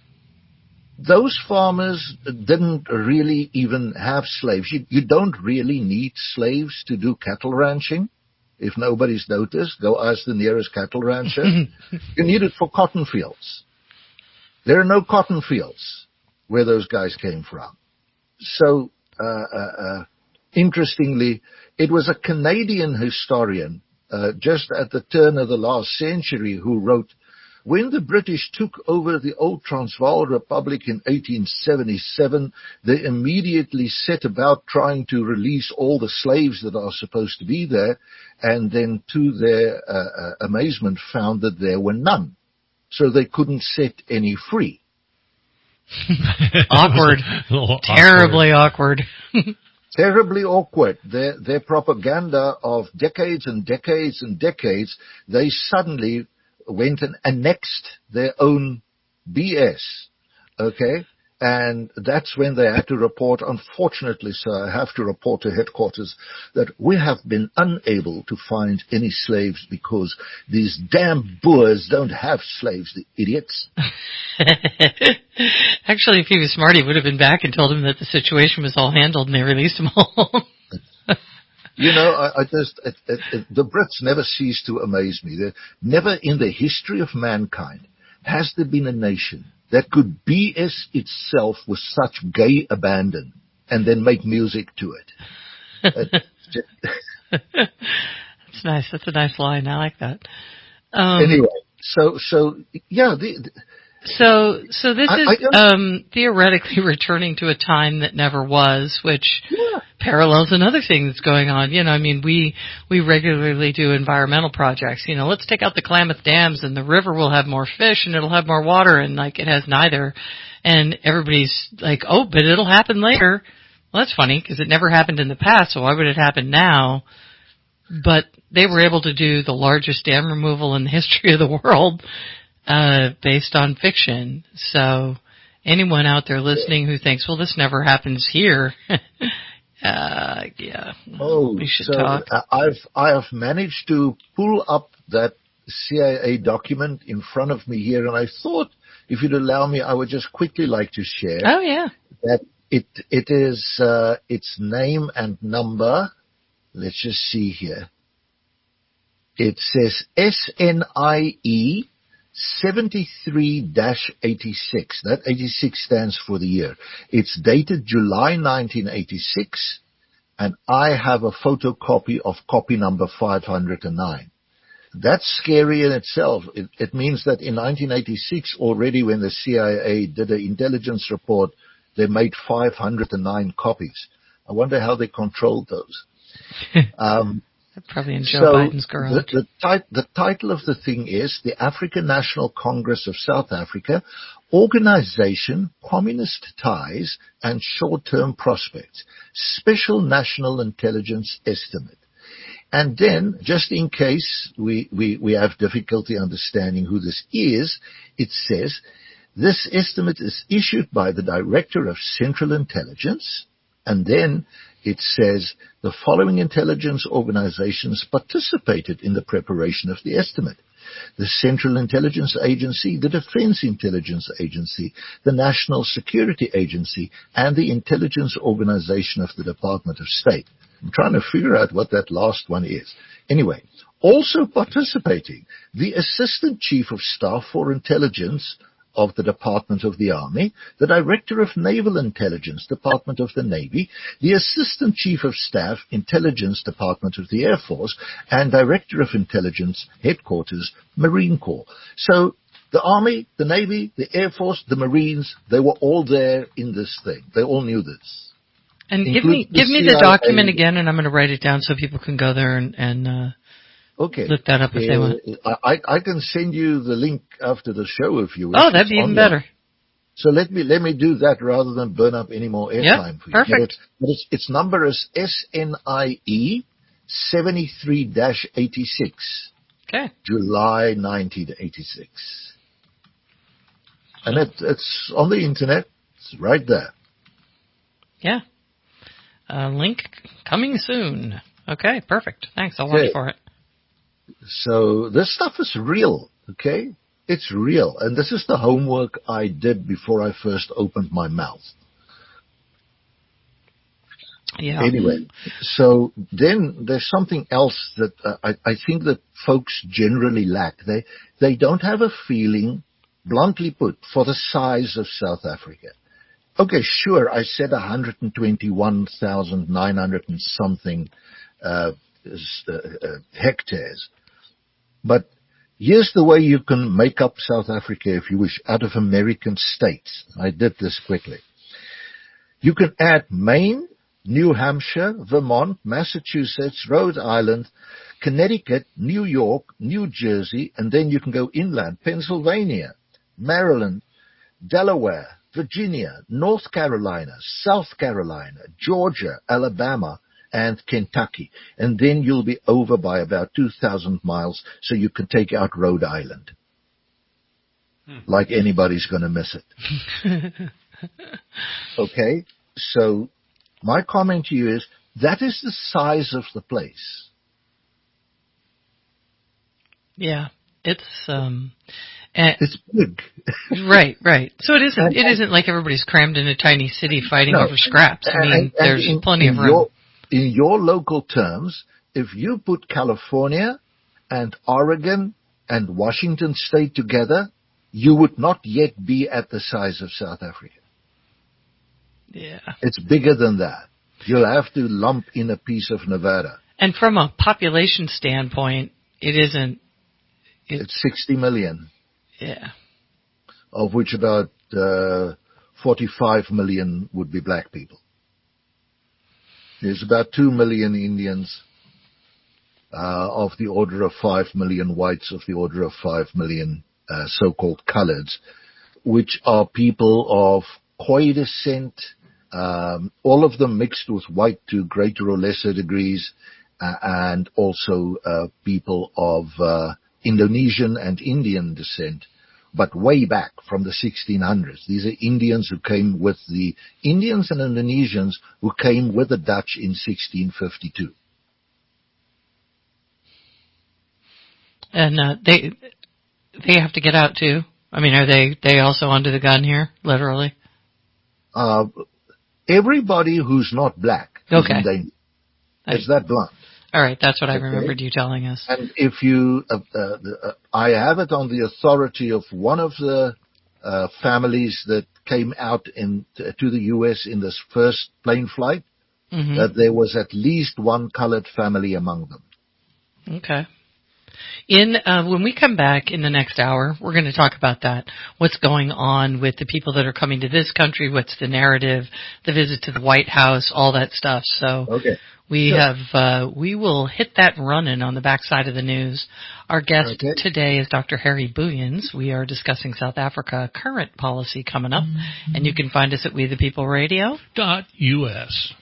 Those farmers didn't really even have slaves. You, you don't really need slaves to do cattle ranching. If nobody's noticed, go ask the nearest cattle rancher. You need it for cotton fields. There are no cotton fields where those guys came from. So, uh, uh, uh, interestingly, it was a Canadian historian, uh, just at the turn of the last century, who wrote, when the British took over the old Transvaal Republic in eighteen seventy-seven, they immediately set about trying to release all the slaves that are supposed to be there, and then to their uh, uh, amazement found that there were none. So they couldn't set any free. Awkward. Terribly awkward. Terribly awkward. Their, their propaganda of decades and decades and decades, they suddenly went and annexed their own B S. Okay? And that's when they had to report, unfortunately, sir, I have to report to headquarters that we have been unable to find any slaves because these damn Boers don't have slaves, the idiots. Actually, if he was smart, he would have been back and told him that the situation was all handled and they released them all. You know, I, I just, it, it, it, the Brits never cease to amaze me. They're, never in the history of mankind has there been a nation that could B S itself with such gay abandon and then make music to it. That's nice. That's a nice line. I like that. Um, anyway, so, so, yeah. The, the, so, so this I, is I um, theoretically returning to a time that never was, which yeah. parallels another thing that's going on. You know, I mean, we we regularly do environmental projects. You know, let's take out the Klamath dams and the river will have more fish and it'll have more water, and like it has neither. And everybody's like, oh, but it'll happen later. Well, that's funny because it never happened in the past, so why would it happen now? But they were able to do the largest dam removal in the history of the world uh, based on fiction. So anyone out there listening who thinks, well, this never happens here, uh, yeah, oh, we should so talk. I've I have managed to pull up that C I A document in front of me here, and I thought, if you'd allow me, I would just quickly like to share. Oh yeah, that it it is uh, its name and number. Let's just see here. It says S N I E seventy-three dash eighty-six. That eighty-six stands for the year. It's dated July nineteen eighty-six, and I have a photocopy of copy number five hundred nine. That's scary in itself. It, it means that in nineteen eighty-six, already when the C I A did an intelligence report, they made five hundred nine copies. I wonder how they controlled those. Um, Probably in Joe so Biden's garage. The, the, tit- the title of the thing is the African National Congress of South Africa, Organization, Communist Ties and Short-Term Prospects, Special National Intelligence Estimate. And then, just in case we, we, we have difficulty understanding who this is, it says, This estimate is issued by the Director of Central Intelligence, and then it says the following intelligence organizations participated in the preparation of the estimate: the Central Intelligence Agency, the Defense Intelligence Agency, the National Security Agency, and the Intelligence Organization of the Department of State. I'm trying to figure out what that last one is. Anyway, also participating, the Assistant Chief of Staff for Intelligence of the Department of the Army, the Director of Naval Intelligence, Department of the Navy, the Assistant Chief of Staff, Intelligence Department of the Air Force, and Director of Intelligence, Headquarters, Marine Corps. So the Army, the Navy, the Air Force, the Marines, they were all there in this thing. They all knew this. And give me give me the document again, and I'm going to write it down so people can go there and, and uh, okay. look that up if uh, they want. I, I can send you the link after the show if you wish. Oh, that'd be even better. So let me let me do that rather than burn up any more airtime yep, for you. Perfect. But, it's, but it's, its number is S N I E seventy-three eighty-six. Okay. July nineteen eighty-six. And it, it's on the internet. It's right there. Yeah. Uh, link coming soon. Okay, perfect. Thanks. I'll watch okay. for it. So this stuff is real, okay? It's real. And this is the homework I did before I first opened my mouth. Yeah. Anyway, so then there's something else that uh, I, I think that folks generally lack. They, they don't have a feeling, bluntly put, for the size of South Africa. Okay, sure, I said one hundred twenty-one thousand nine hundred and something uh, uh, uh, hectares. But here's the way you can make up South Africa, if you wish, out of American states. I did this quickly. You can add Maine, New Hampshire, Vermont, Massachusetts, Rhode Island, Connecticut, New York, New Jersey, and then you can go inland, Pennsylvania, Maryland, Delaware, Virginia, North Carolina, South Carolina, Georgia, Alabama, and Kentucky. And then you'll be over by about two thousand miles, so you can take out Rhode Island. Hmm. Like anybody's going to miss it. Okay? So my comment to you is, that is the size of the place. Yeah. It's, um... And it's big. right, right. So it isn't. And, it isn't like everybody's crammed in a tiny city fighting no, over scraps. I mean, and, and there's in, plenty in of room. Your, in your local terms, if you put California and Oregon and Washington State together, you would not yet be at the size of South Africa. Yeah, it's bigger than that. You'll have to lump in a piece of Nevada. And from a population standpoint, it isn't. It, it's sixty million. Yeah. Of which about uh, forty-five million would be black people. There's about two million Indians, uh, of the order of five million whites, of the order of five million uh, so-called coloreds, which are people of Khoi descent, um, all of them mixed with white to greater or lesser degrees, uh, and also uh, people of uh, Indonesian and Indian descent, but way back from the sixteen hundreds. These are Indians who came with the Indians and Indonesians who came with the Dutch in sixteen fifty-two. And uh, they they have to get out too. I mean, are they they also under the gun here, literally? Uh, everybody who's not black is okay. in danger. It's that blunt. All right, that's what I okay. remembered you telling us. And if you, uh, uh, uh, I have it on the authority of one of the uh, families that came out in to, to the U S in this first plane flight, mm-hmm. that there was at least one colored family among them. Okay. In uh, when we come back in the next hour, we're going to talk about that. What's going on with the people that are coming to this country? What's the narrative? The visit to the White House, all that stuff. So. Okay. We sure. have, uh, we will hit that running on the backside of the news. Our guest okay. today is Doctor Harry Booyens. We are discussing South Africa current policy coming up, mm-hmm. and you can find us at We the People Radio dot U S.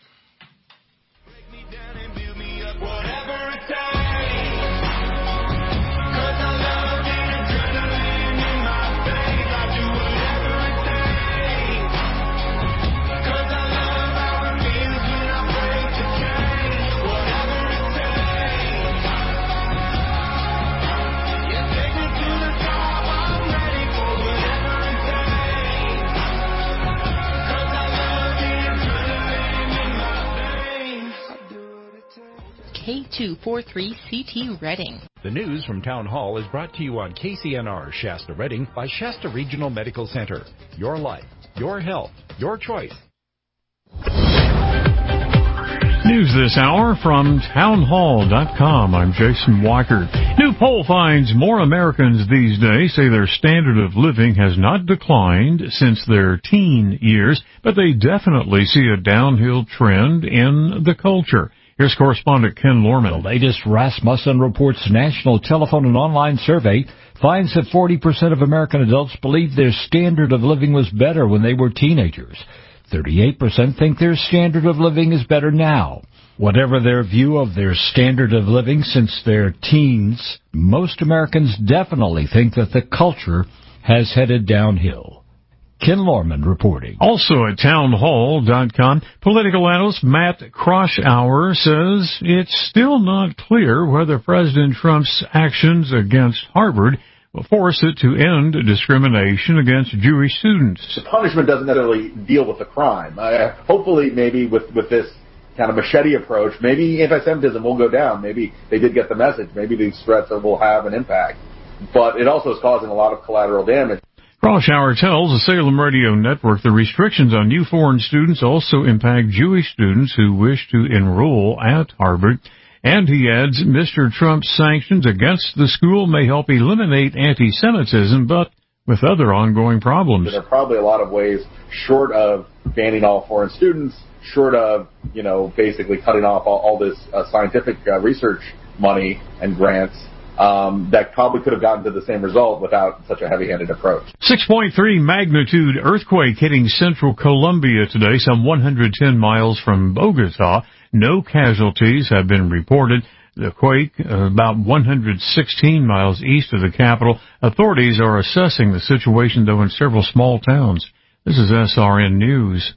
K two four three C T Reading. The news from Town Hall is brought to you on K C N R Shasta Reading by Shasta Regional Medical Center. Your life, your health, your choice. News this hour from town hall dot com. I'm Jason Walker. New poll finds more Americans these days say their standard of living has not declined since their teen years, but they definitely see a downhill trend in the culture. Here's correspondent Ken Lorman. The latest Rasmussen Reports National Telephone and Online Survey finds that forty percent of American adults believe their standard of living was better when they were teenagers. thirty-eight percent think their standard of living is better now. Whatever their view of their standard of living since their teens, most Americans definitely think that the culture has headed downhill. Ken Lorman reporting. Also at town hall dot com, political analyst Matt Kroshauer says it's still not clear whether President Trump's actions against Harvard will force it to end discrimination against Jewish students. The punishment doesn't necessarily deal with the crime. Uh, hopefully, maybe with, with this kind of machete approach, maybe anti-Semitism will go down. Maybe they did get the message. Maybe these threats will have an impact. But it also is causing a lot of collateral damage. Kroshauer tells the Salem Radio Network the restrictions on new foreign students also impact Jewish students who wish to enroll at Harvard. And he adds, Mister Trump's sanctions against the school may help eliminate anti-Semitism, but with other ongoing problems. There are probably a lot of ways, short of banning all foreign students, short of, you know, basically cutting off all, all this uh, scientific uh, research money and grants, um, that probably could have gotten to the same result without such a heavy-handed approach. six point three magnitude earthquake hitting central Colombia today, some one hundred ten miles from Bogota. No casualties have been reported. The quake, uh, about one hundred sixteen miles east of the capital. Authorities are assessing the situation, though, in several small towns. This is S R N News.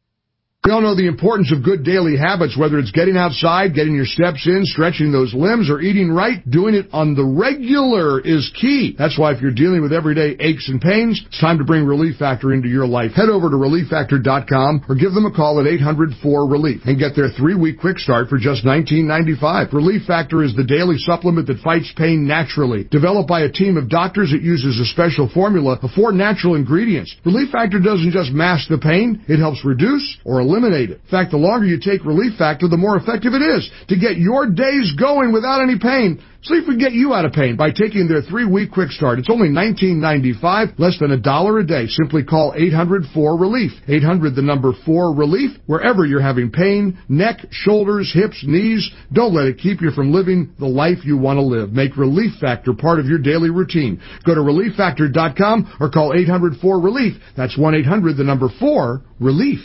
We all know the importance of good daily habits, whether it's getting outside, getting your steps in, stretching those limbs, or eating right. Doing it on the regular is key. That's why if you're dealing with everyday aches and pains, it's time to bring Relief Factor into your life. Head over to relief factor dot com or give them a call at eight hundred four relief and get their three-week quick start for just nineteen ninety-five. Relief Factor is the daily supplement that fights pain naturally. Developed by a team of doctors, it uses a special formula of four natural ingredients. Relief Factor doesn't just mask the pain, it helps reduce or eliminate Eliminate it. In fact, the longer you take Relief Factor, the more effective it is to get your days going without any pain. See if we can get you out of pain by taking their three-week quick start. It's only nineteen ninety-five, less than a dollar a day. Simply call eight hundred four relief. eight hundred, the number four relief. Wherever you're having pain, neck, shoulders, hips, knees, don't let it keep you from living the life you want to live. Make Relief Factor part of your daily routine. Go to relief factor dot com or call eight hundred four relief. That's one eight hundred, the number four, relief.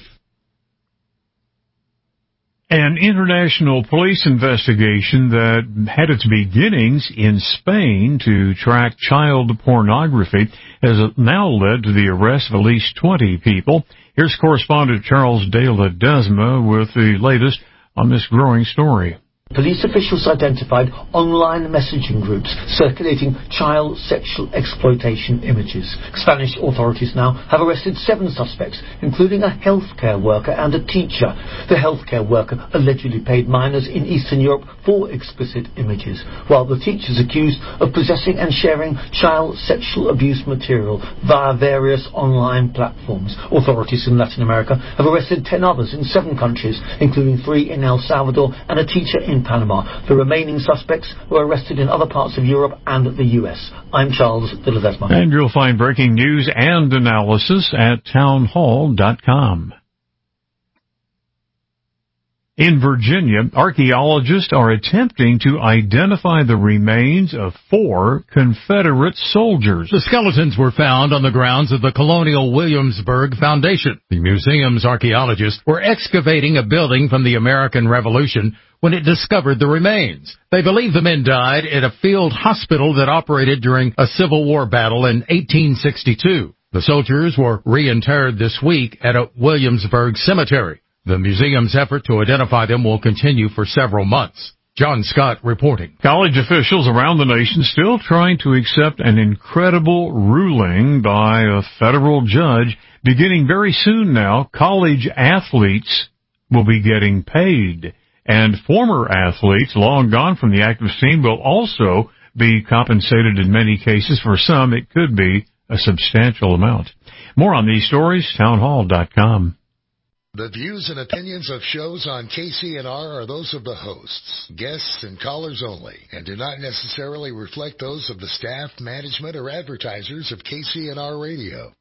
An international police investigation that had its beginnings in Spain to track child pornography has now led to the arrest of at least twenty people. Here's correspondent Charles De La Desma with the latest on this growing story. Police officials identified online messaging groups circulating child sexual exploitation images. Spanish authorities now have arrested seven suspects, including a healthcare worker and a teacher. The healthcare worker allegedly paid minors in Eastern Europe for explicit images, while the teacher is accused of possessing and sharing child sexual abuse material via various online platforms. Authorities in Latin America have arrested ten others in seven countries, including three in El Salvador and a teacher in Panama. The remaining suspects were arrested in other parts of Europe and the U S. I'm Charles De La Desma. And you'll find breaking news and analysis at town hall dot com. In Virginia, archaeologists are attempting to identify the remains of four Confederate soldiers. The skeletons were found on the grounds of the Colonial Williamsburg Foundation. The museum's archaeologists were excavating a building from the American Revolution when it discovered the remains. They believe the men died at a field hospital that operated during a Civil War battle in eighteen sixty-two. The soldiers were reinterred this week at a Williamsburg cemetery. The museum's effort to identify them will continue for several months. John Scott reporting. College officials around the nation still trying to accept an incredible ruling by a federal judge. Beginning very soon now, college athletes will be getting paid. And former athletes long gone from the active scene will also be compensated in many cases. For some, it could be a substantial amount. More on these stories, townhall dot com. The views and opinions of shows on K C N R are those of the hosts, guests, and callers only, and do not necessarily reflect those of the staff, management, or advertisers of K C N R Radio.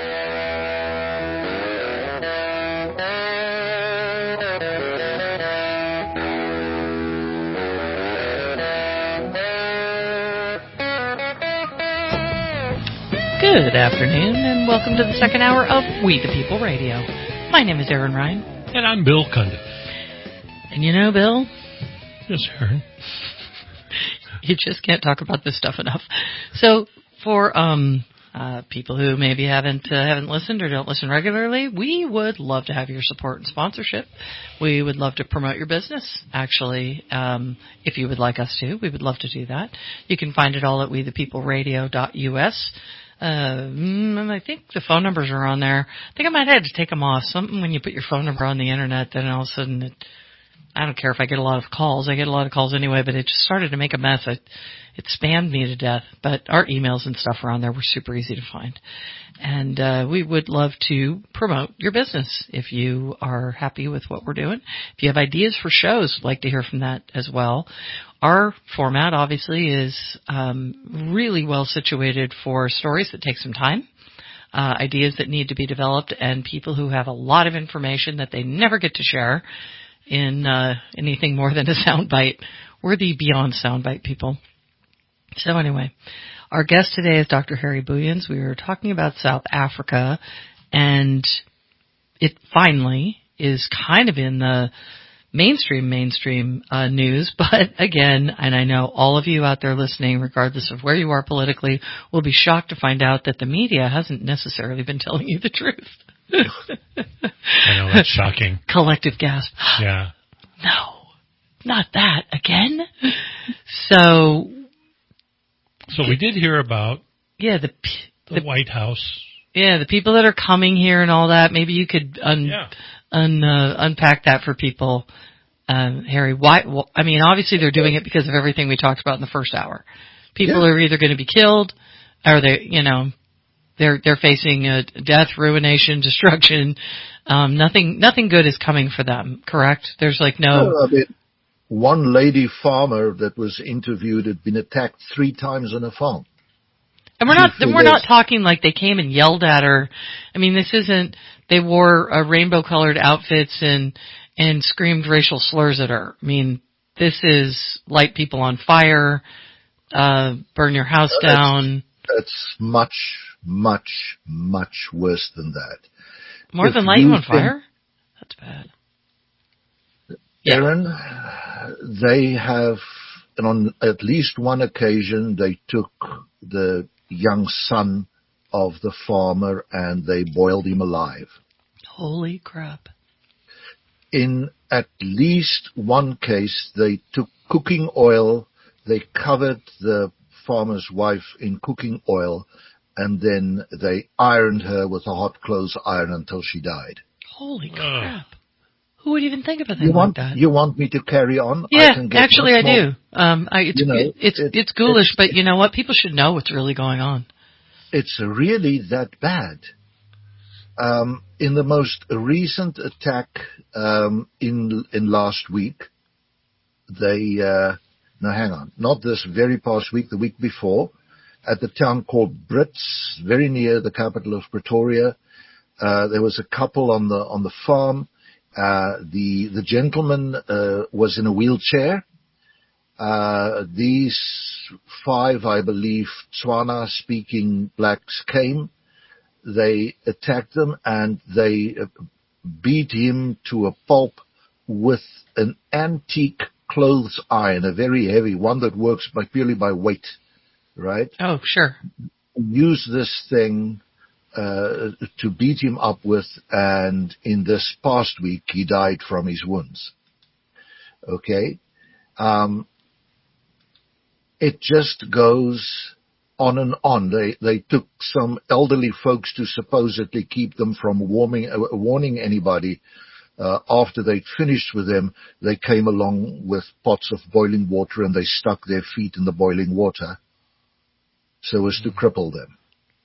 Good afternoon, and welcome to the second hour of We the People Radio. My name is Aaron Ryan. And I'm Bill Cundiff. And you know, Bill? Yes, Aaron. You just can't talk about this stuff enough. So, for um, uh, people who maybe haven't uh, haven't listened or don't listen regularly, we would love to have your support and sponsorship. We would love to promote your business, actually. Um, if you would like us to, we would love to do that. You can find it all at we the people radio dot U S. Uh, I think the phone numbers are on there. I think I might have to take them off. Something when you put your phone number on the internet, then all of a sudden, it, I don't care if I get a lot of calls. I get a lot of calls anyway, but it just started to make a mess. It, it spammed me to death. But our emails and stuff are on there. We're super easy to find. And uh, we would love to promote your business if you are happy with what we're doing. If you have ideas for shows, we'd like to hear from that as well. Our format, obviously, is um, really well situated for stories that take some time, uh, ideas that need to be developed, and people who have a lot of information that they never get to share in uh, anything more than a soundbite. We're the beyond soundbite people. So anyway, our guest today is Doctor Harry Booyens. We were talking about South Africa, and it finally is kind of in the mainstream, mainstream uh, news. But again, and I know all of you out there listening, regardless of where you are politically, will be shocked to find out that the media hasn't necessarily been telling you the truth. I know, that's shocking. Collective gasp. Yeah. No, not that again. So, so we did hear about yeah the the, the White House. Yeah, the people that are coming here and all that. Maybe you could un, yeah. un uh, unpack that for people, um, Harry. Why? Well, I mean, obviously they're doing it because of everything we talked about in the first hour. People yeah. are either going to be killed, or they, you know, they're they're facing uh, death, ruination, destruction. Um, nothing, nothing good is coming for them. Correct? There's like no. no I mean, one lady farmer that was interviewed had been attacked three times on a farm. And we're not we're not talking like they came and yelled at her. I mean, this isn't. They wore uh, rainbow-colored outfits and and screamed racial slurs at her. I mean, this is light people on fire, uh, burn your house that's, down. That's much, much, much worse than that. More if than light you on think, fire? That's bad. Aaron, they have, and on at least one occasion, they took the young son of the farmer and they boiled him alive. Holy crap. In at least one case, they took cooking oil, they covered the farmer's wife in cooking oil, and then they ironed her with a hot clothes iron until she died. Holy crap. Who would even think of a thing you want, like that? You want me to carry on? Yeah, I can get actually I more, do. Um, I, it's, you know, it's, it, it's ghoulish, it's, but you know what? People should know what's really going on. It's really that bad. Um, in the most recent attack um, in in last week, they uh, no, hang on, not this very past week, the week before, at the town called Brits, very near the capital of Pretoria, uh, there was a couple on the on the farm. Uh, the the gentleman uh, was in a wheelchair. Uh, these five, I believe, Tswana-speaking blacks came. They attacked them and they beat him to a pulp with an antique clothes iron, a very heavy one that works by purely by weight, right? Oh, sure. Use this thing uh, to beat him up with, and in this past week he died from his wounds. Okay? Um, it just goes on and on. They they took some elderly folks to supposedly keep them from warming, uh, warning anybody Uh, after they'd finished with them, they came along with pots of boiling water and they stuck their feet in the boiling water so as to cripple them.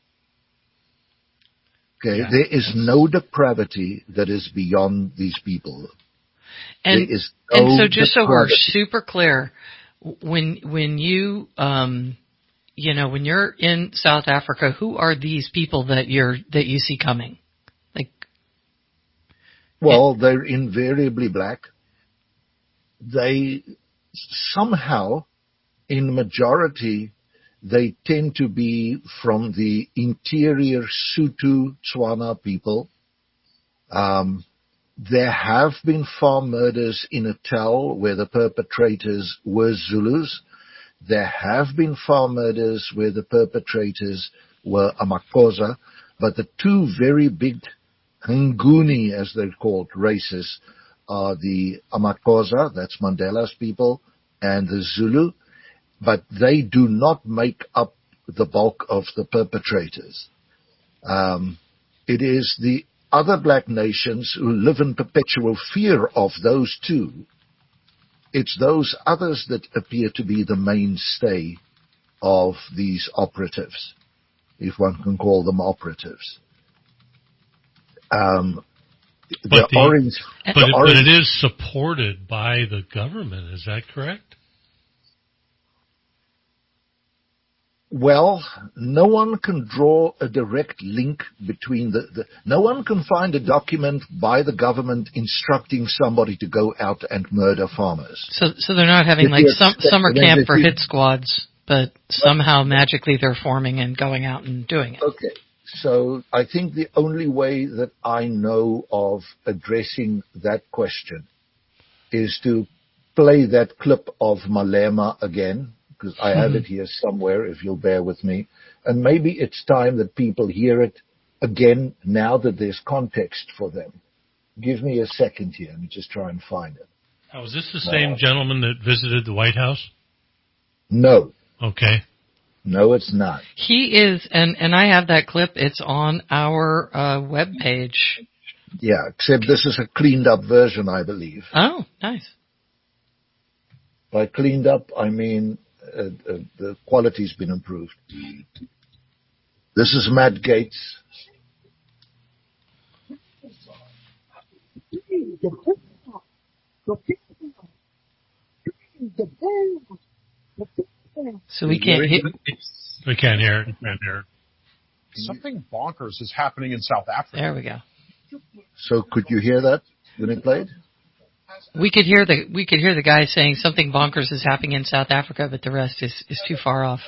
Okay, Yeah. there is no depravity that is beyond these people. And, there is no and so just so we're depravity. super clear, when when you um you know when you're in South Africa, who are these people that you're that you see coming? Like, Well, they're invariably black. They somehow, in majority, they tend to be from the interior Sotho Tswana people. Um, there have been farm murders in Natal where the perpetrators were Zulus. There have been farm murders where the perpetrators were Amakosa, but the two very big Nguni, as they're called, races, are the Amakosa, that's Mandela's people, and the Zulu, but they do not make up the bulk of the perpetrators. Um, it is the other black nations who live in perpetual fear of those two. It's those others that appear to be the mainstay of these operatives, if one can call them operatives. Um, But, the the, orange, but, the it, orange, but it is supported by the government. Is that correct? Well, no one can draw a direct link between the, the... No one can find a document by the government instructing somebody to go out and murder farmers. so so they're not having If like you some expect- summer I mean, camp if for you- hit squads, but somehow magically they're forming and going out and doing it. Okay. So I think the only way that I know of addressing that question is to play that clip of Malema again, because I have it here somewhere, if you'll bear with me. And maybe it's time that people hear it again now that there's context for them. Give me a second here. Let me just try and find it. Now, is this the same gentleman that visited the White House? No. Okay. No, it's not. He is, and and I have that clip. It's on our uh, webpage. Yeah, except this is a cleaned up version, I believe. Oh, nice. By cleaned up, I mean uh, uh, the quality's been improved. This is Matt Gaetz. So we can't hear. We can't hear it. Can't hear it. Something bonkers is happening in South Africa. There we go. So could you hear that when it played? We could hear the we could hear the guy saying something bonkers is happening in South Africa, but the rest is, is too far off.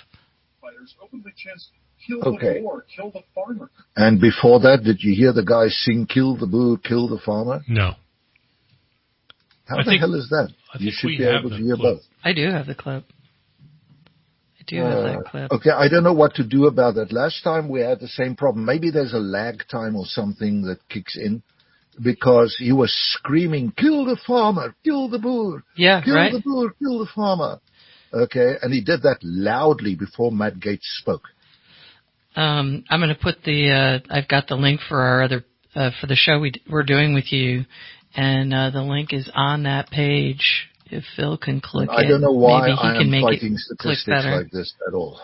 Okay. And before that, did you hear the guy sing "Kill the Boer, Kill the Farmer"? No. How I the think- hell is that? I You think should we be have able to the hear clip. both. I do have the clip. I do have Uh, that clip. Okay, I don't know what to do about that. Last time we had the same problem. Maybe there's a lag time or something that kicks in, because he was screaming, "Kill the farmer, kill the Boer, Yeah, kill right. the Boer, kill the farmer." Okay, and he did that loudly before Matt Gaetz spoke. Um, I'm going to put the. Uh, I've got the link for our other uh, for the show we d- we're doing with you, and uh, the link is on that page. If Phil can click I it, don't know why maybe he I can am make fighting it click statistics better. like this at all.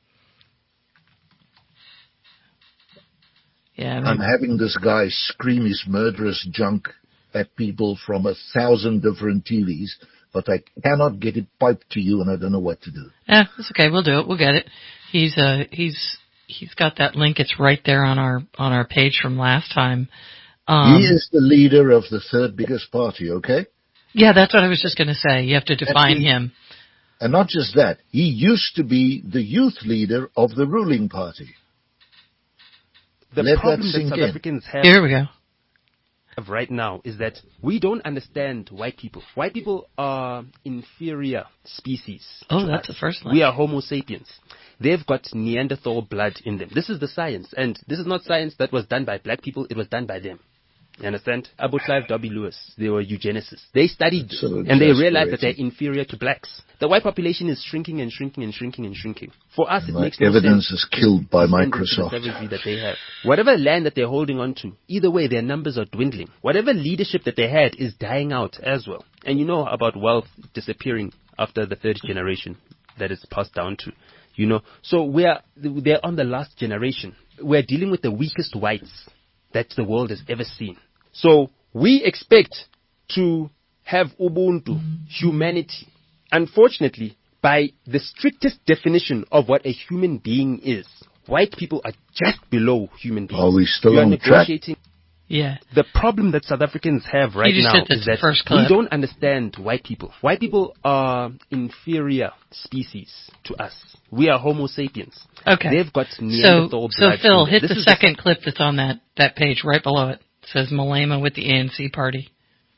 Yeah, I'm maybe. having this guy scream his murderous junk at people from a thousand different T Vs, but I cannot get it piped to you, and I don't know what to do. Yeah, it's okay. We'll do it. We'll get it. He's uh he's he's got that link. It's right there on our on our page from last time. Um, He is the leader of the third biggest party, okay? yeah, that's what I was just going to say. You have to define he- him. And not just that, he used to be the youth leader of the ruling party. The Let that problem that sink South in. Africans have Here we go. have right now is that we don't understand white people. White people are inferior species. Oh, to that's us. the first line. We are Homo sapiens. They've got Neanderthal blood in them. This is the science, and this is not science that was done by black people. It was done by them. You understand? Abu Clive W. Lewis, they were eugenicists. They studied this, So and they realized that exasperating. they're inferior to blacks. The white population is shrinking and shrinking and shrinking and shrinking. For us, it My makes no evidence sense. is killed by to send them to Microsoft. The savagery that they have. Whatever land that they're holding on to, either way, their numbers are dwindling. Whatever leadership that they had is dying out as well. And you know about wealth disappearing after the third generation that it's passed down to. You know, so we're they're on the last generation. We're dealing with the weakest whites that the world has ever seen. So we expect to have Ubuntu, humanity. Unfortunately, by the strictest definition of what a human being is, white people are just below human beings. Are we still you are on track? negotiating. Yeah. The problem that South Africans have right You just now hit the is that first we clip. don't understand white people. White people are inferior species to us. We are Homo sapiens. Okay. They've got So, Neanderthal so blood Phil, in them. hit This the is second clip that's on that, that page right below it. It says Malema with the A N C party.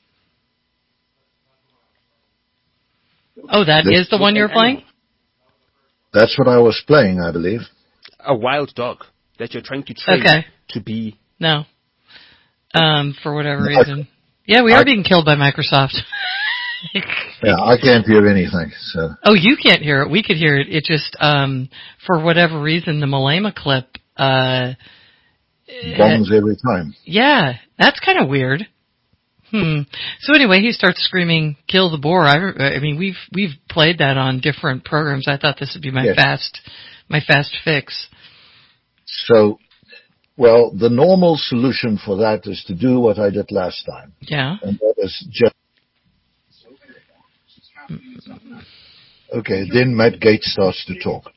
Oh, that is the one you're playing? That's what I was playing, I believe. a wild dog that you're trying to train Okay. to be. No. Um, for whatever I- reason. Yeah, we are I- being killed by Microsoft. Yeah, I can't hear anything, so. Oh, you can't hear it. We could hear it. It just, um, for whatever reason, the Malema clip, uh, Bombs every time. yeah, that's kind of weird. Hmm. So anyway, he starts screaming, "Kill the boar!" I, I mean, we've we've played that on different programs. I thought this would be my Yes. fast, my fast fix. So, well, the normal solution for that is to do what I did last time. Yeah. And that is just... Okay, then Matt Gates starts to talk.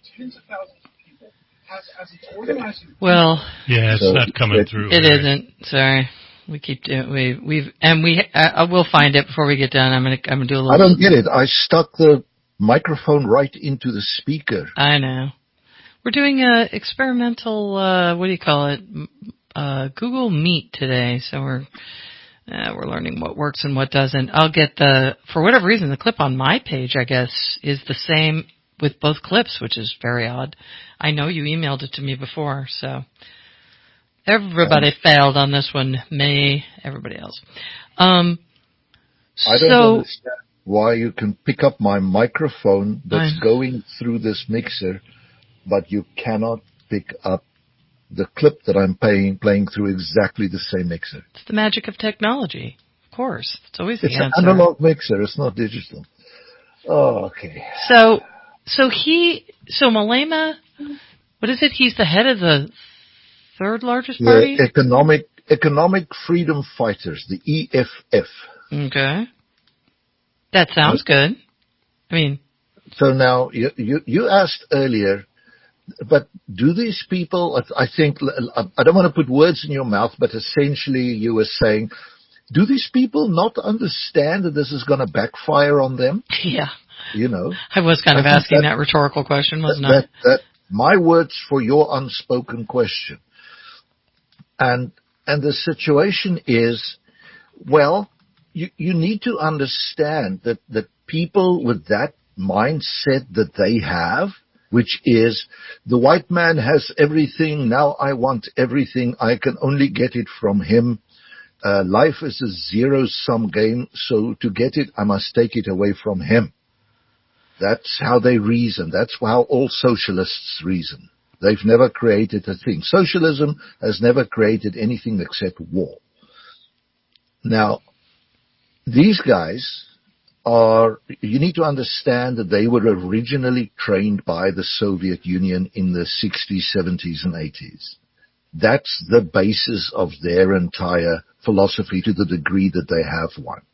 Well, yeah, it's So, not coming it- through. It Harry. isn't. Sorry. We keep doing. We we've and we. I, I will find it before we get done. I'm gonna. I'm gonna do a little. I don't get it. I stuck the microphone right into the speaker. I know. We're doing a experimental. Uh, what do you call it? M- Uh, Google Meet today. So we're uh, we're learning what works and what doesn't. I'll get the for whatever reason the clip on my page, I guess, is the same with both clips, which is very odd. I know you emailed it to me before, so. Everybody failed on this one. Me, everybody else. Um, I don't so, understand why you can pick up my microphone that's I- going through this mixer, but you cannot pick up the clip that I'm playing, playing through exactly the same mixer. it's the magic of technology. Of course. It's always the It's an answer. analog mixer. It's not digital. Oh, okay. So, so he, so Malema, what is it? He's the head of the third largest party? The economic economic freedom fighters, the E F F. Okay. That sounds good. I mean, So now you you, you asked earlier, but do these people? I I think I don't want to put words in your mouth, but essentially you were saying, do these people not understand that this is going to backfire on them? yeah. You know, I was kind of I think asking that- that rhetorical question, wasn't that, I? that my words for your unspoken question. And and the situation is, well, you you need to understand that that people with that mindset that they have, which is the white man has everything, now I want everything, I can only get it from him. Uh, life is a zero-sum game, so to get it, I must take it away from him. That's how they reason. That's how all socialists reason. They've never created a thing. Socialism has never created anything except war. Now, these guys are, you need to understand that they were originally trained by the Soviet Union in the sixties, seventies, and eighties. That's the basis of their entire philosophy to the degree that they have one.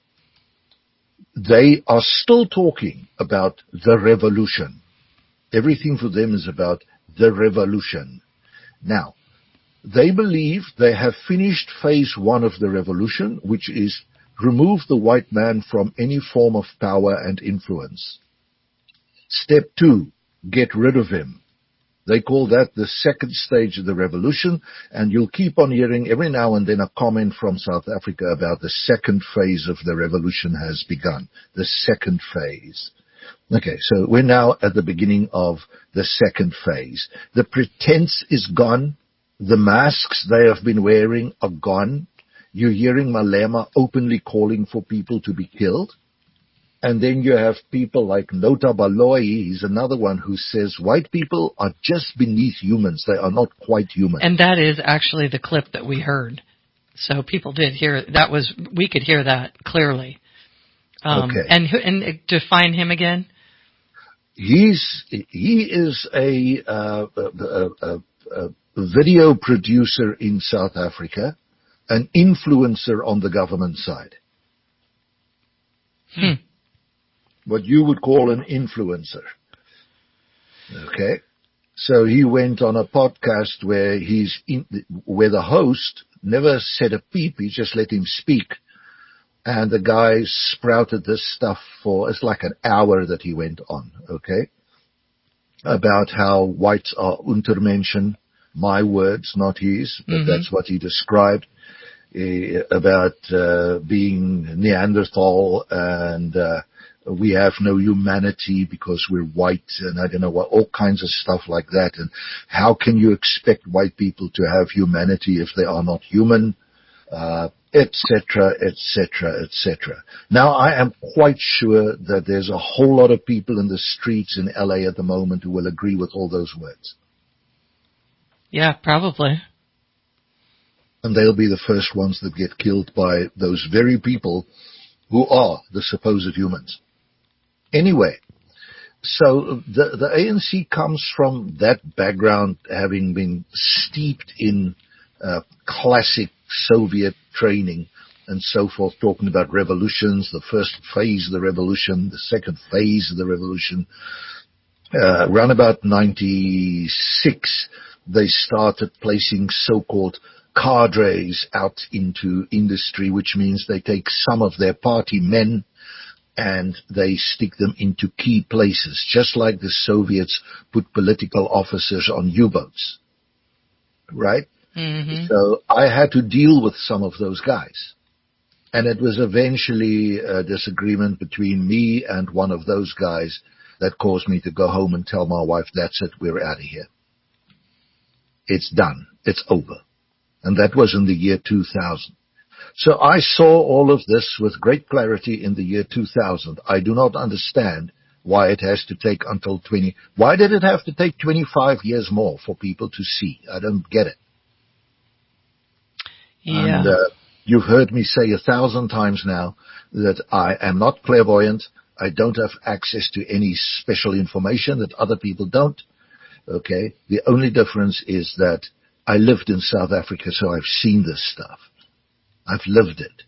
They are still talking about the revolution. Everything for them is about the revolution. Now, they believe they have finished phase one of the revolution, which is remove the white man from any form of power and influence. Step two, get rid of him. They call that the second stage of the revolution, and you'll keep on hearing every now and then a comment from South Africa about the second phase of the revolution has begun. The second phase. Okay, so we're now at the beginning of the second phase. The pretense is gone. The masks they have been wearing are gone. You're hearing Malema openly calling for people to be killed. And then you have people like Nota Baloyi. He's another one who says white people are just beneath humans. They are not quite human. And that is actually the clip that we heard. So people did hear that was we could hear that clearly. Um, okay. And and define him again. He's he is a, uh, a, a, a video producer in South Africa, an influencer on the government side. Hmm. What you would call an influencer. Okay. So he went on a podcast where he's in, where the host never said a peep. He just let him speak. And the guy sprouted this stuff for, it's like an hour that he went on. Okay. About how whites are untermenschen. My words, not his, but mm-hmm. that's what he described. Uh, about, uh, being Neanderthal and, uh, we have no humanity because we're white and I don't know what, all kinds of stuff like that. And how can you expect white people to have humanity if they are not human, uh, et cetera, et cetera, et cetera. Now, I am quite sure that there's a whole lot of people in the streets in L A at the moment who will agree with all those words. Yeah, probably. And they'll be the first ones that get killed by those very people who are the supposed humans. Anyway, so the, the A N C comes from that background, having been steeped in uh, classic Soviet training and so forth, talking about revolutions, the first phase of the revolution, the second phase of the revolution. Uh, around about ninety-six, they started placing so-called cadres out into industry, which means they take some of their party men and they stick them into key places, just like the Soviets put political officers on U-boats. Right? Mm-hmm. So I had to deal with some of those guys. And it was eventually a disagreement between me and one of those guys that caused me to go home and tell my wife, that's it, we're out of here. It's done. It's over. And that was in the year two thousand. So I saw all of this with great clarity in the year two thousand. I do not understand why it has to take until twenty. Why did it have to take twenty-five years more for people to see? I don't get it. Yeah. And uh, you've heard me say a thousand times now that I am not clairvoyant. I don't have access to any special information that other people don't. Okay. The only difference is that I lived in South Africa, so I've seen this stuff. I've lived it.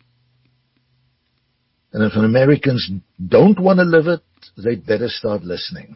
And if Americans don't want to live it, they'd better start listening.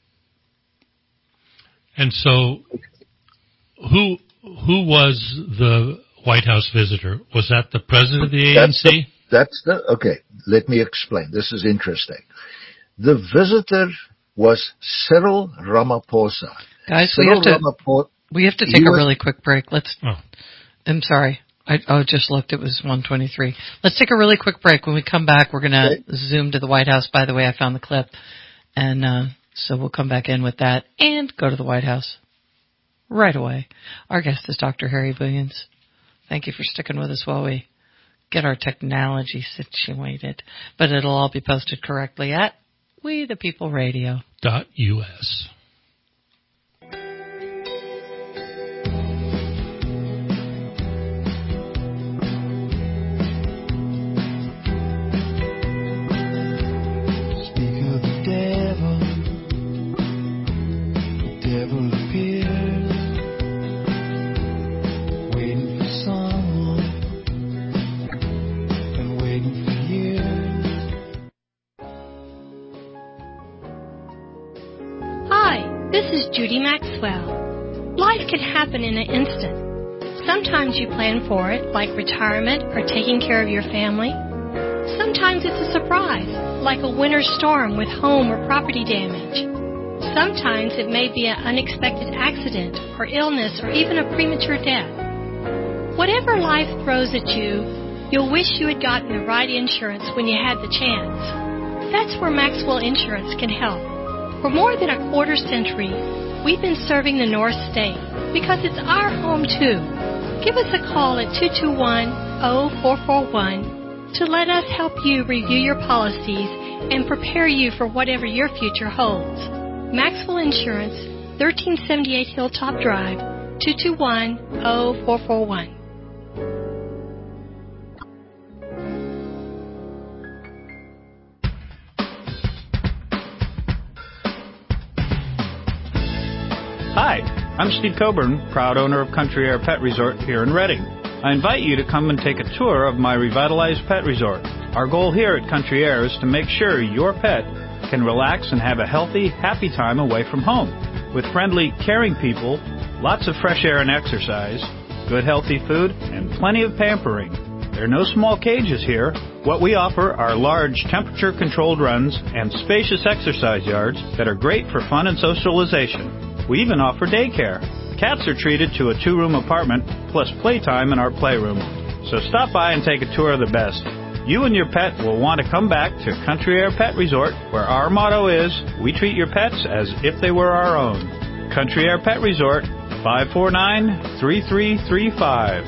And so, who who was the White House visitor? Was that the president of the A N C? That's the, that's the okay, let me explain. This is interesting. The visitor was Cyril Ramaphosa. Guys, Cyril we have to... Ramaphosa, We have to take a was, really quick break. Let's. Oh. I'm sorry. I oh, just looked. It was one twenty-three. Let's take a really quick break. When we come back, we're going to okay. zoom to the White House. By the way, I found the clip. And uh, so we'll come back in with that and go to the White House right away. Our guest is Doctor Harry Booyens. Thank you for sticking with us while we get our technology situated. But it'll all be posted correctly at We the People Radio dot U S. Judy Maxwell. Life can happen in an instant. Sometimes you plan for it, like retirement or taking care of your family. Sometimes it's a surprise, like a winter storm with home or property damage. Sometimes it may be an unexpected accident or illness or even a premature death. Whatever life throws at you, you'll wish you had gotten the right insurance when you had the chance. That's where Maxwell Insurance can help. For more than a quarter century, we've been serving the North State because it's our home too. Give us a call at two two one, zero four four one to let us help you review your policies and prepare you for whatever your future holds. Maxwell Insurance, thirteen seventy-eight Hilltop Drive, two two one, zero four four one. Hi, I'm Steve Coburn, proud owner of Country Air Pet Resort here in Reading. I invite you to come and take a tour of my revitalized pet resort. Our goal here at Country Air is to make sure your pet can relax and have a healthy, happy time away from home. With friendly, caring people, lots of fresh air and exercise, good healthy food, and plenty of pampering. There are no small cages here. What we offer are large temperature-controlled runs and spacious exercise yards that are great for fun and socialization. We even offer daycare. Cats are treated to a two-room apartment plus playtime in our playroom. So stop by and take a tour of the best. You and your pet will want to come back to Country Air Pet Resort, where our motto is, we treat your pets as if they were our own. Country Air Pet Resort, five four nine, three three three five.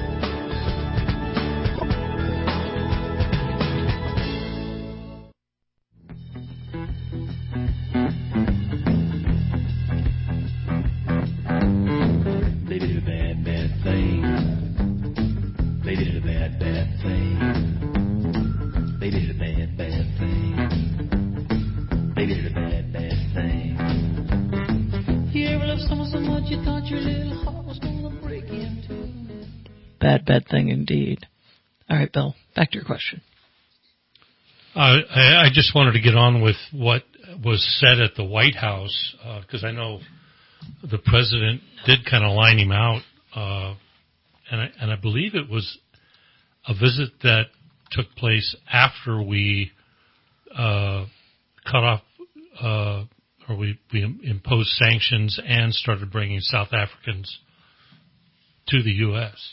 Bad, bad thing indeed. All right, Bill, back to your question. Uh, I, I just wanted to get on with what was said at the White House, because uh, I know the president did kind of line him out, uh, and, I, and I believe it was a visit that took place after we uh, cut off, uh, or we, we imposed sanctions and started bringing South Africans to the U S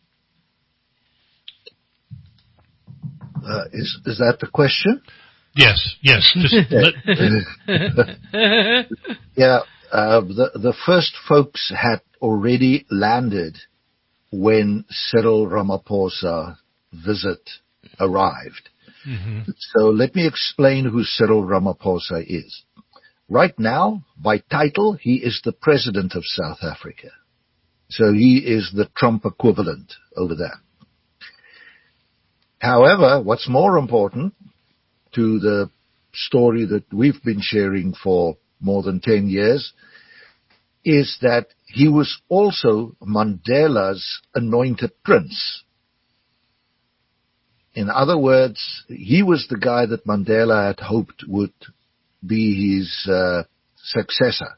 Uh, is is that the question? Yes, yes. Just let, yeah, uh, the the first folks had already landed when Cyril Ramaphosa visit arrived. Mm-hmm. So let me explain who Cyril Ramaphosa is. Right now, by title, he is the president of South Africa. So he is the Trump equivalent over there. However, what's more important to the story that we've been sharing for more than ten years is that he was also Mandela's anointed prince. In other words, he was the guy that Mandela had hoped would be his uh, successor.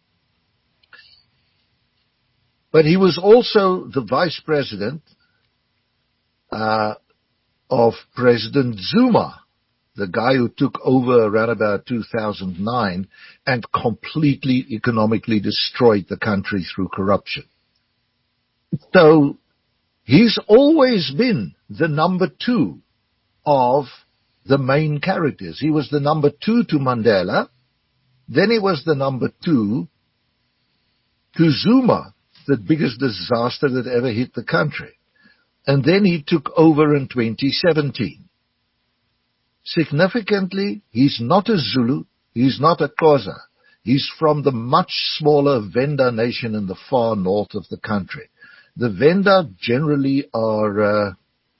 But he was also the vice president uh, of President Zuma, the guy who took over around about two thousand nine and completely economically destroyed the country through corruption. So he's always been the number two of the main characters. He was the number two to Mandela, then he was the number two to Zuma, the biggest disaster that ever hit the country. And then he took over in twenty seventeen. Significantly, he's not a Zulu, he's not a Xhosa. He's from the much smaller Venda nation in the far north of the country. The Venda generally are, uh,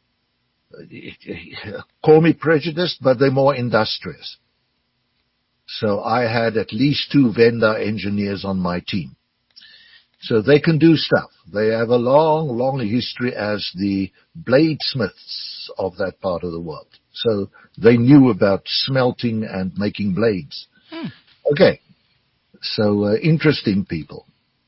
call me prejudiced, but they're more industrious. So I had at least two Venda engineers on my team. So they can do stuff. They have a long, long history as the bladesmiths of that part of the world. So they knew about smelting and making blades. Hmm. Okay. So uh, interesting people.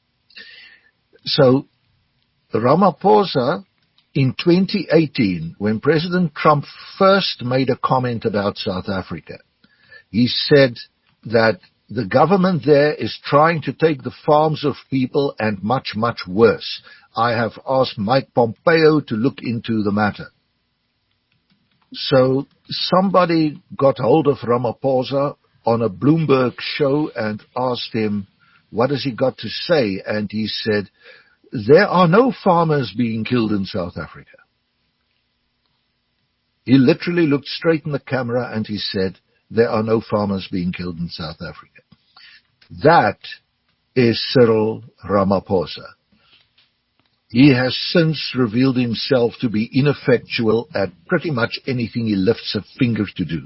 So Ramaphosa, in twenty eighteen, when President Trump first made a comment about South Africa, he said that the government there is trying to take the farms of people and much, much worse. I have asked Mike Pompeo to look into the matter. So somebody got hold of Ramaphosa on a Bloomberg show and asked him, what has he got to say? And he said, there are no farmers being killed in South Africa. He literally looked straight in the camera and he said, there are no farmers being killed in South Africa. That is Cyril Ramaphosa. He has since revealed himself to be ineffectual at pretty much anything he lifts a finger to do.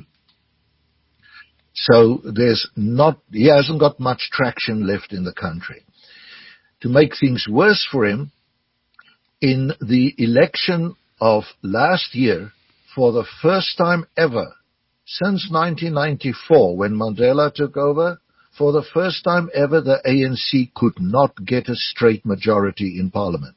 So there's not, he hasn't got much traction left in the country. To make things worse for him, in the election of last year, for the first time ever, since nineteen ninety-four, when Mandela took over, for the first time ever, the A N C could not get a straight majority in Parliament.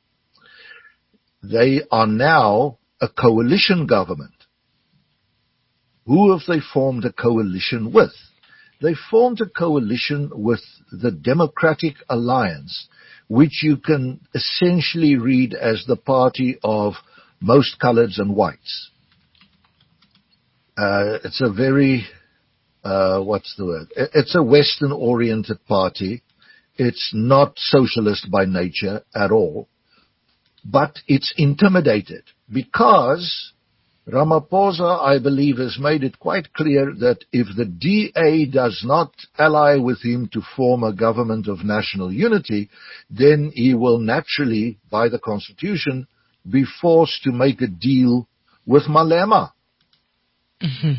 They are now a coalition government. Who have they formed a coalition with? They formed a coalition with the Democratic Alliance, which you can essentially read as the party of most coloreds and whites. Uh, it's a very, uh, what's the word? It's a Western-oriented party. It's not socialist by nature at all. But it's intimidated because Ramaphosa, I believe, has made it quite clear that if the D A does not ally with him to form a government of national unity, then he will naturally, by the constitution, be forced to make a deal with Malema. Mm-hmm.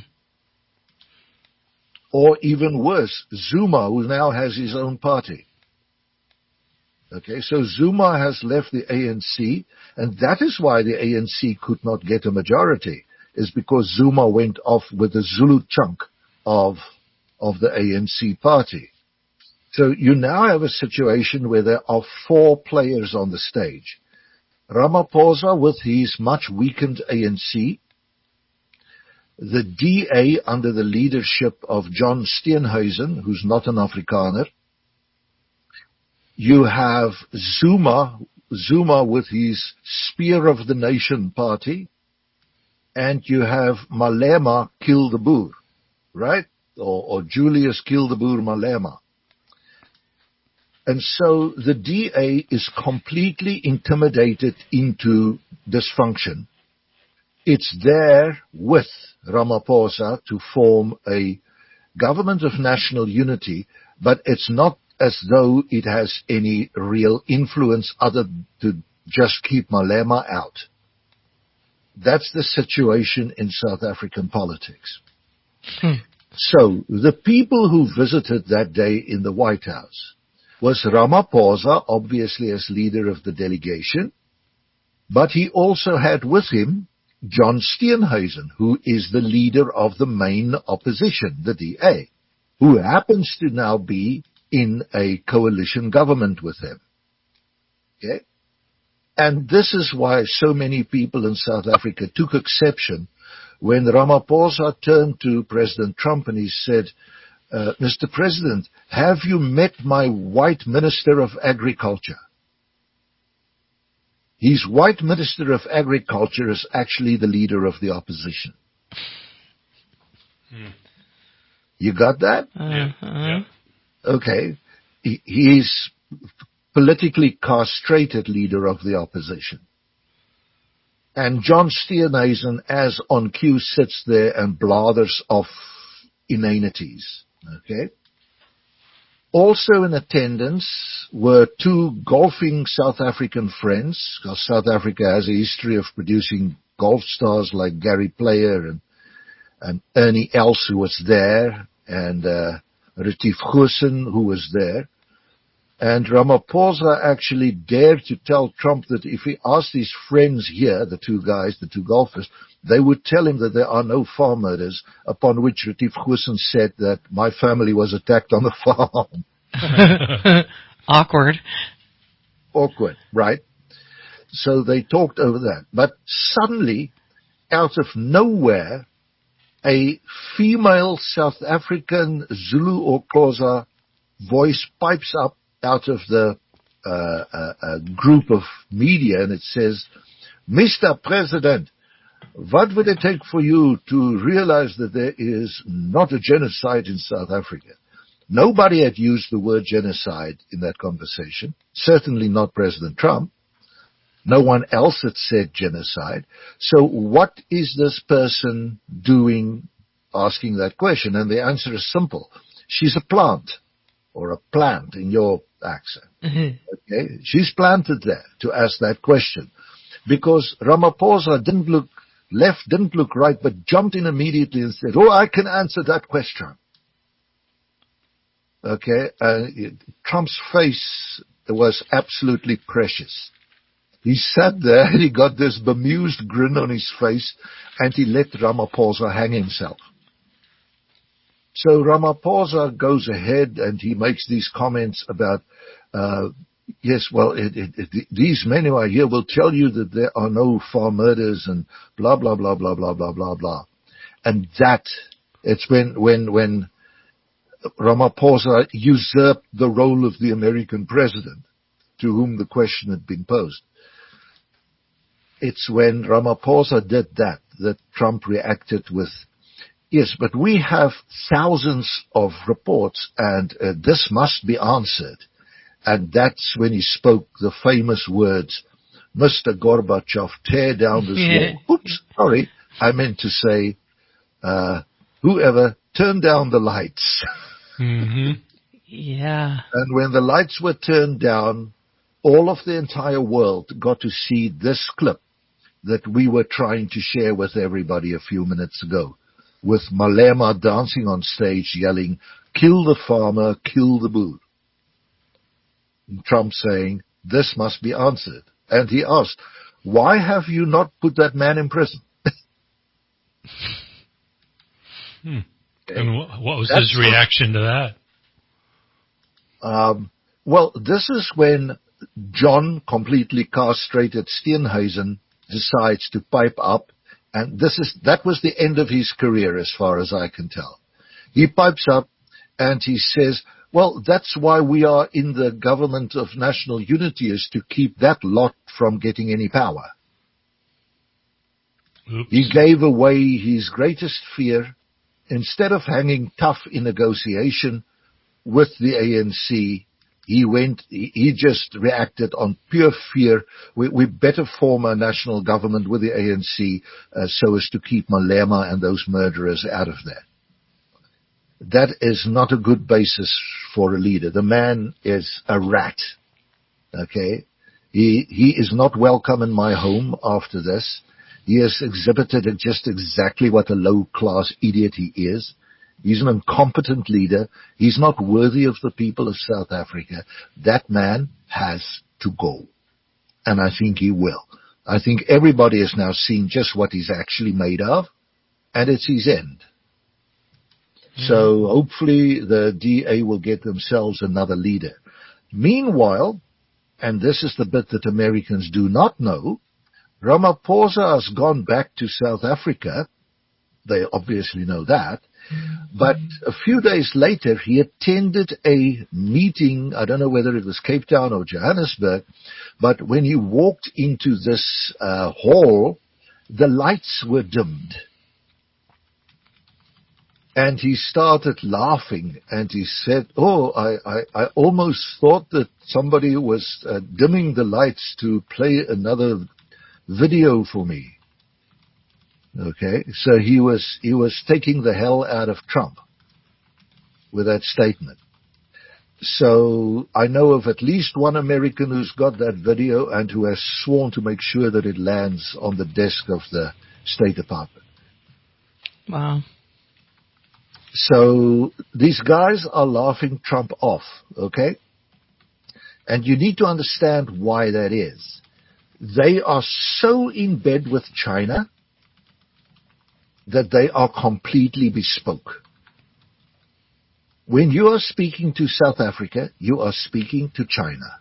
Or even worse, Zuma, who now has his own party. Okay, so Zuma has left the A N C, and that is why the A N C could not get a majority, is because Zuma went off with the Zulu chunk of, of the A N C party. So you now have a situation where there are four players on the stage. Ramaphosa with his much weakened A N C, the D A under the leadership of John Steenhuisen, who's not an Afrikaner. You have Zuma, Zuma with his Spear of the Nation party, and you have Malema Kill the Boer, right? Or, or Julius Kill the Boer Malema. And so the D A is completely intimidated into dysfunction. It's there with Ramaphosa to form a government of national unity, but it's not as though it has any real influence other than to just keep Malema out. That's the situation in South African politics. Hmm. So the people who visited that day in the White House was Ramaphosa, obviously as leader of the delegation, but he also had with him John Steenhuisen, who is the leader of the main opposition, the D A, who happens to now be in a coalition government with him. Okay? And this is why so many people in South Africa took exception when Ramaphosa turned to President Trump and he said, uh, Mister President, have you met my white Minister of Agriculture? His white Minister of Agriculture is actually the leader of the opposition. Hmm. You got that? Uh-huh. Yeah. Okay. He, he's politically castrated leader of the opposition. And John Steenhuisen, as on cue, sits there and blathers off inanities. Okay. Also in attendance were two golfing South African friends, because South Africa has a history of producing golf stars like Gary Player and, and Ernie Els, who was there, and uh, Retief Goosen, who was there. And Ramaphosa actually dared to tell Trump that if he asked his friends here, the two guys, the two golfers, they would tell him that there are no farm murders, upon which Retief Goosen said that my family was attacked on the farm. Awkward. Awkward, right? So they talked over that. But suddenly, out of nowhere, a female South African Zulu or Xhosa voice pipes up out of the uh, uh, uh, group of media, and it says, Mister President, what would it take for you to realize that there is not a genocide in South Africa? Nobody had used the word genocide in that conversation, certainly not President Trump. No one else had said genocide. So what is this person doing asking that question? And the answer is simple. She's a plant, or a plant in your accent. Mm-hmm. Okay? She's planted there to ask that question. Because Ramaphosa didn't look left, didn't look right, but jumped in immediately and said, oh, I can answer that question. Okay? Uh, Trump's face was absolutely precious. He sat there and he got this bemused grin on his face and he let Ramaphosa hang himself. So Ramaphosa goes ahead and he makes these comments about, uh, yes, well, it, it, it, these men who are here will tell you that there are no farm murders and blah, blah, blah, blah, blah, blah, blah, blah. And that, it's when, when, when Ramaphosa usurped the role of the American president to whom the question had been posed. It's when Ramaphosa did that, that Trump reacted with, yes, but we have thousands of reports and uh, this must be answered. And that's when he spoke the famous words, Mister Gorbachev, tear down this yeah. wall. Oops, sorry, I meant to say, uh, whoever, turn down the lights. Mm-hmm. Yeah. And when the lights were turned down, all of the entire world got to see this clip that we were trying to share with everybody a few minutes ago, with Malema dancing on stage yelling, kill the farmer, kill the bull. And Trump saying, this must be answered. And he asked, why have you not put that man in prison? hmm. Okay. And what was That's his reaction to that? Um, well, this is when John, completely castrated Steenhuisen, decides to pipe up, and this is that was the end of his career as far as I can tell. He pipes up and he says, well, that's why we are in the government of national unity, is to keep that lot from getting any power. Oops. He gave away his greatest fear. Instead of hanging tough in negotiation with the A N C, He went, he just reacted on pure fear. We, we better form a national government with the A N C uh, so as to keep Malema and those murderers out of there. That is not a good basis for a leader. The man is a rat. Okay? He, he is not welcome in my home after this. He has exhibited just exactly what a low-class idiot he is. He's an incompetent leader. He's not worthy of the people of South Africa. That man has to go. And I think he will. I think everybody has now seen just what he's actually made of, and it's his end. Mm. So hopefully the D A will get themselves another leader. Meanwhile, and this is the bit that Americans do not know, Ramaphosa has gone back to South Africa. They obviously know that. But a few days later, he attended a meeting, I don't know whether it was Cape Town or Johannesburg, but when he walked into this uh, hall, the lights were dimmed. And he started laughing, and he said, oh, I, I, I almost thought that somebody was uh, dimming the lights to play another video for me. Okay, so he was he was taking the hell out of Trump with that statement. So I know of at least one American who's got that video and who has sworn to make sure that it lands on the desk of the State Department. Wow. So these guys are laughing Trump off, okay? And you need to understand why that is. They are so in bed with China that they are completely bespoke. When you are speaking to South Africa, you are speaking to China.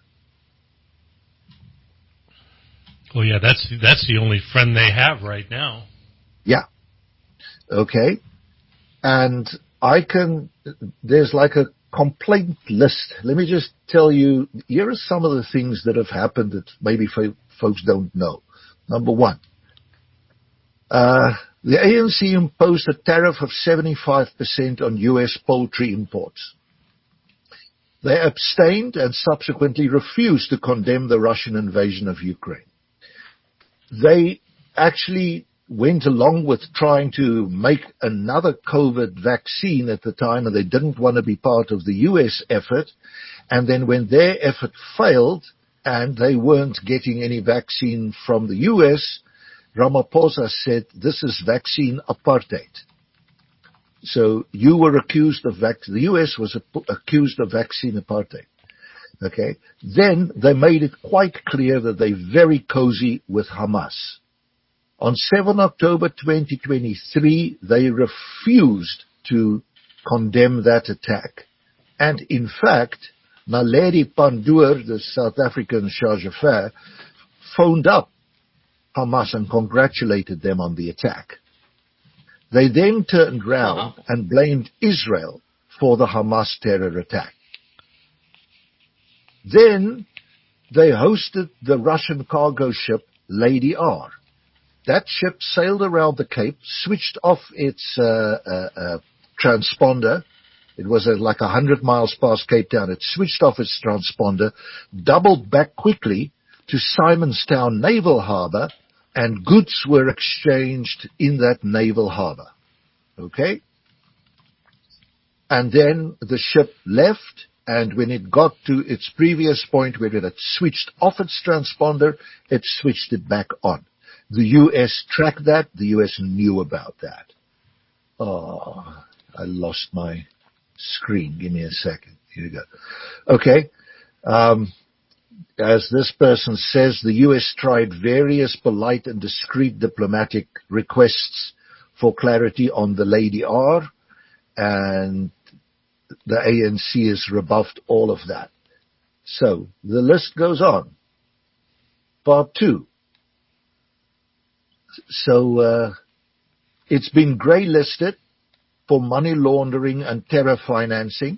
Well, yeah, that's that's the only friend they have right now. Yeah. Okay. And I can, there's like a complaint list. Let me just tell you, here are some of the things that have happened that maybe fo- folks don't know. Number one, uh, the A N C imposed a tariff of seventy-five percent on U S poultry imports. They abstained and subsequently refused to condemn the Russian invasion of Ukraine. They actually went along with trying to make another COVID vaccine at the time, and they didn't want to be part of the U S effort. And then when their effort failed and they weren't getting any vaccine from the U S, Ramaphosa said, this is vaccine apartheid. So you were accused of vac- the U S was accused of vaccine apartheid. Okay. Then they made it quite clear that they're very cozy with Hamas. On the seventh of October twenty twenty-three, they refused to condemn that attack. And in fact, Naledi Pandor, the South African charge d'affaires, phoned up Hamas and congratulated them on the attack. They then turned round uh-huh. and blamed Israel for the Hamas terror attack. Then they hosted the Russian cargo ship Lady R. That ship sailed around the Cape, switched off its uh, uh, uh, transponder. It was uh, like a hundred miles past Cape Town. It switched off its transponder, doubled back quickly to Simonstown Naval Harbor, and goods were exchanged in that naval harbor. Okay? And then the ship left, and when it got to its previous point where it had switched off its transponder, it switched it back on. The U S tracked that. The U S knew about that. Oh, I lost my screen. Give me a second. Here we go. Okay. Um, As this person says, the U S tried various polite and discreet diplomatic requests for clarity on the Lady R, and the A N C has rebuffed all of that. So the list goes on. Part two. So uh, it's been grey-listed for money laundering and terror financing.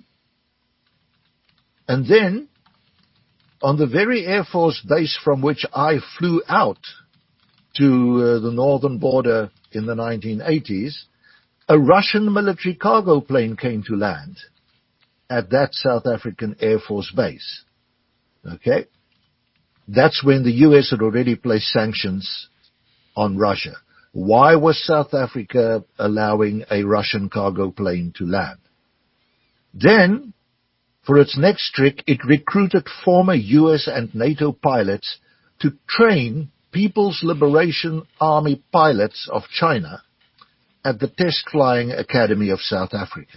And then, on the very Air Force base from which I flew out to uh, the northern border in the nineteen eighties, a Russian military cargo plane came to land at that South African Air Force base. Okay? That's when the U S had already placed sanctions on Russia. Why was South Africa allowing a Russian cargo plane to land? Then, for its next trick, it recruited former U S and NATO pilots to train People's Liberation Army pilots of China at the Test Flying Academy of South Africa.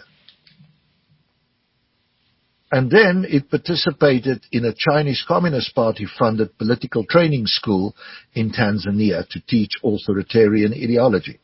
And then it participated in a Chinese Communist Party-funded political training school in Tanzania to teach authoritarian ideology.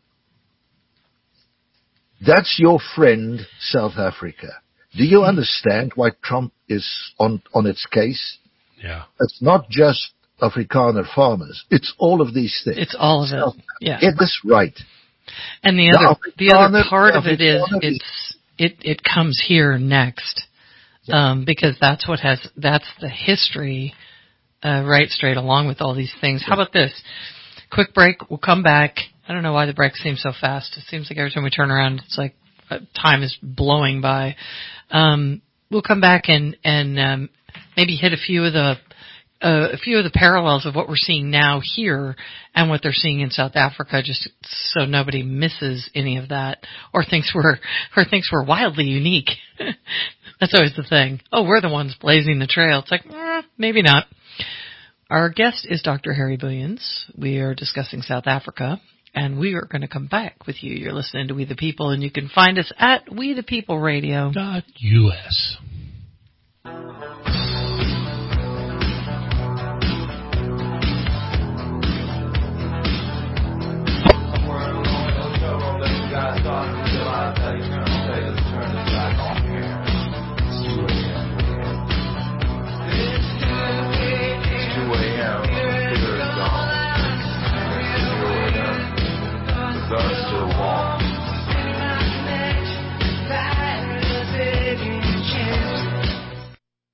That's your friend, South Africa. Do you understand why Trump is on, on its case? Yeah. It's not just Afrikaner farmers. It's all of these things. It's all of it. Yeah. Get this right. And the other, the, the other part of it is, it's, it, it comes here next. Um, because that's what has, that's the history, uh, right straight along with all these things. How about this? Quick break. We'll come back. I don't know why the break seems so fast. It seems like every time we turn around, it's like uh, time is blowing by. Um, we'll come back and, and, um, maybe hit a few of the, uh, a few of the parallels of what we're seeing now here and what they're seeing in South Africa, just so nobody misses any of that or thinks we're, or thinks we're wildly unique. That's always the thing. Oh, we're the ones blazing the trail. It's like, eh, maybe not. Our guest is Doctor Harry Booyens. We are discussing South Africa, and we are going to come back with you. You're listening to We the People, and you can find us at we the people radio dot U S. Still warm.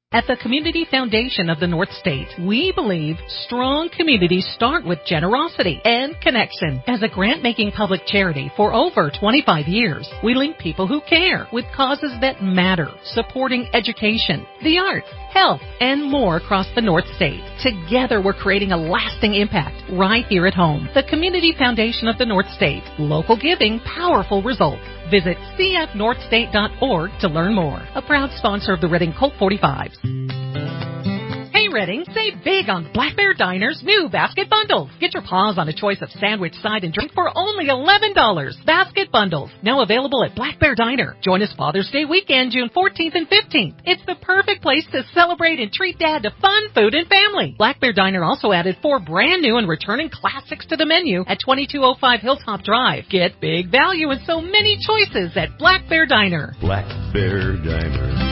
At the Community Foundation of the North State, we believe strong communities start with generosity and connection. As a grant-making public charity for over twenty-five years, we link people who care with causes that matter, supporting education, the arts, health, and more across the North State. Together, we're creating a lasting impact right here at home. The Community Foundation of the North State. Local giving, powerful results. Visit c f north state dot org to learn more. A proud sponsor of the Reading Colt forty-fives. Hey Reading, save big on Black Bear Diner's new basket bundles. Get your paws on a choice of sandwich, side, and drink for only eleven dollars. Basket bundles, now available at Black Bear Diner. Join us Father's Day weekend, June fourteenth and fifteenth. It's the perfect place to celebrate and treat Dad to fun food and family. Black Bear Diner also added four brand new and returning classics to the menu at twenty-two oh five Hilltop Drive. Get big value and so many choices at Black Bear Diner. Black Bear Diner.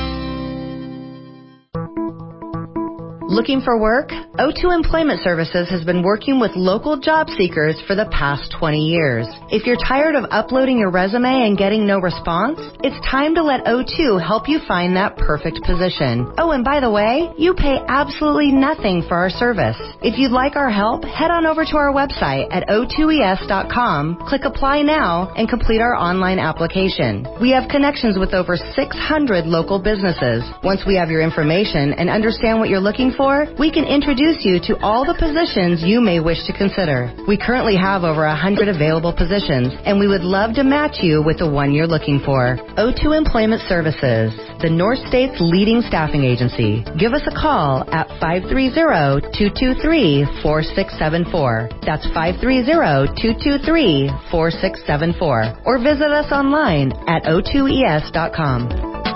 Looking for work? O two Employment Services has been working with local job seekers for the past twenty years. If you're tired of uploading your resume and getting no response, it's time to let O two help you find that perfect position. Oh, and by the way, you pay absolutely nothing for our service. If you'd like our help, head on over to our website at o two e s dot com, click Apply Now, and complete our online application. We have connections with over six hundred local businesses. Once we have your information and understand what you're looking for, we can introduce you to all the positions you may wish to consider. We currently have over one hundred available positions, and we would love to match you with the one you're looking for. O two Employment Services, the North State's leading staffing agency. Give us a call at five three zero, two two three, four six seven four. That's five three zero, two two three, four six seven four. Or visit us online at o two e s dot com.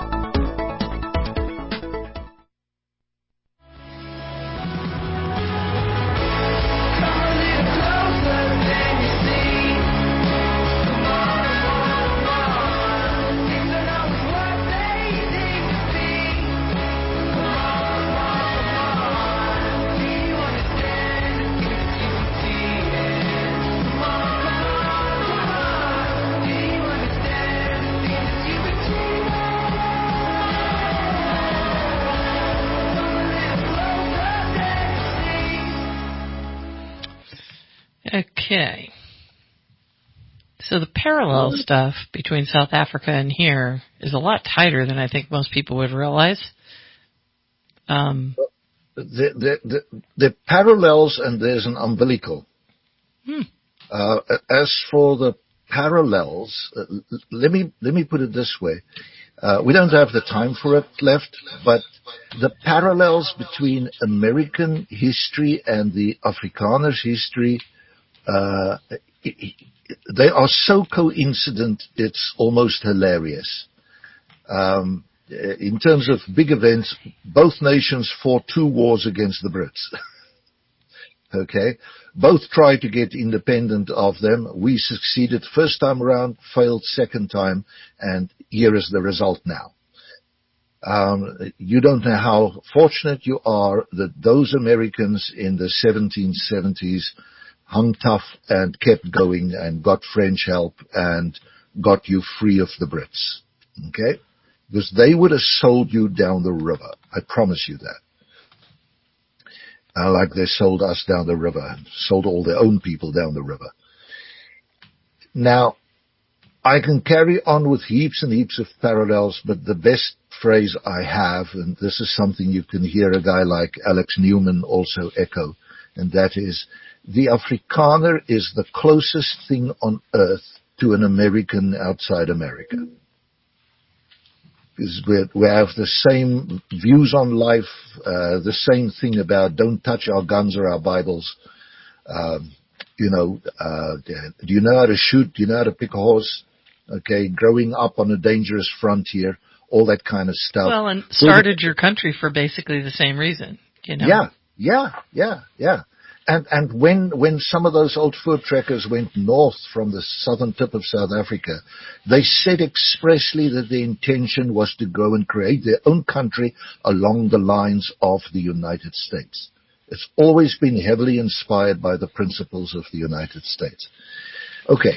Okay. So the parallel stuff between South Africa and here is a lot tighter than I think most people would realize. Um, the, the, the, the parallels, and there's an umbilical. Hmm. Uh, as for the parallels, uh, let me let me put it this way. Uh, we don't have the time for it left, but the parallels between American history and the Afrikaners history, uh, they are so coincident, it's almost hilarious. Um, in terms of big events, both nations fought two wars against the Brits. Okay? Both tried to get independent of them. We succeeded first time around, failed second time, and here is the result now. Um, you don't know how fortunate you are that those Americans in the seventeen seventies hung tough and kept going and got French help and got you free of the Brits. Okay? Because they would have sold you down the river. I promise you that. Uh, like they sold us down the river and sold all their own people down the river. Now, I can carry on with heaps and heaps of parallels, but the best phrase I have, and this is something you can hear a guy like Alex Newman also echo, and that is, the Afrikaner is the closest thing on earth to an American outside America. Because we have the same views on life, uh, the same thing about don't touch our guns or our Bibles. Um, you know, uh, do you know how to shoot? Do you know how to pick a horse? Okay, growing up on a dangerous frontier, all that kind of stuff. Well, and started your country for basically the same reason, you know? Yeah, yeah, yeah, yeah. And, and when, when some of those old fur trekkers went north from the southern tip of South Africa, they said expressly that their intention was to go and create their own country along the lines of the United States. It's always been heavily inspired by the principles of the United States. Okay.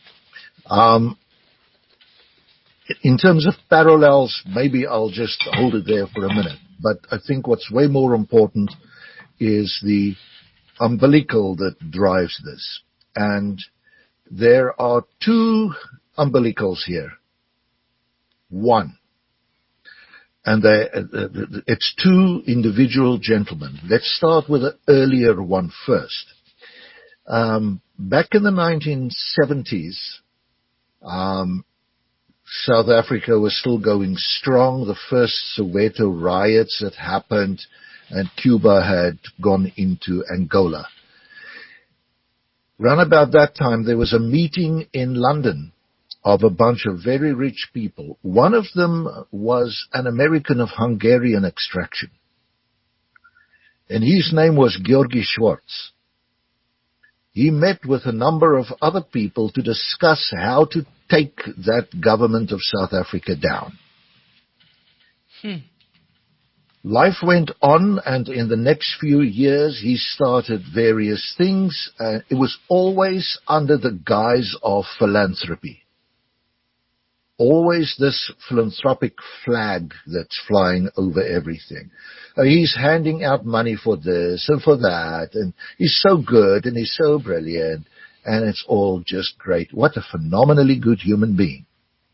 Um, in terms of parallels, maybe I'll just hold it there for a minute. but I think what's way more important is the umbilical that drives this. And there are two umbilicals here. One. And they, it's two individual gentlemen. Let's start with the earlier one first. Um, back in the nineteen seventies, um, South Africa was still going strong. The first Soweto riots had happened, and Cuba had gone into Angola. Round about that time, there was a meeting in London of a bunch of very rich people. One of them was an American of Hungarian extraction, and his name was Georgi Schwartz. He met with a number of other people to discuss how to take that government of South Africa down. Hmm. Life went on, and in the next few years, he started various things. Uh, it was always under the guise of philanthropy. Always this philanthropic flag that's flying over everything. Uh, he's handing out money for this and for that, and he's so good and he's so brilliant, and it's all just great. What a phenomenally good human being.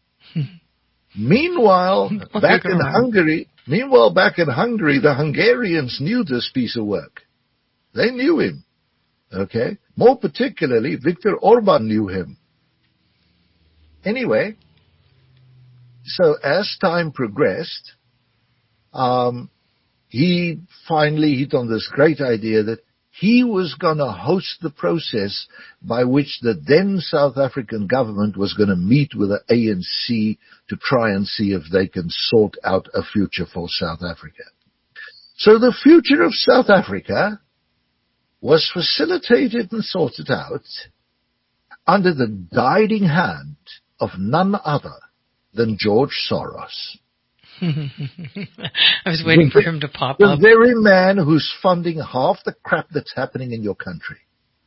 Meanwhile, back in Hungary, meanwhile, back in Hungary, the Hungarians knew this piece of work. They knew him. Okay? More particularly, Viktor Orban knew him. Anyway, so as time progressed, um, he finally hit on this great idea that he was going to host the process by which the then South African government was going to meet with the A N C to try and see if they can sort out a future for South Africa. So the future of South Africa was facilitated and sorted out under the guiding hand of none other than George Soros. I was waiting for him to pop the up. The very man who's funding half the crap that's happening in your country.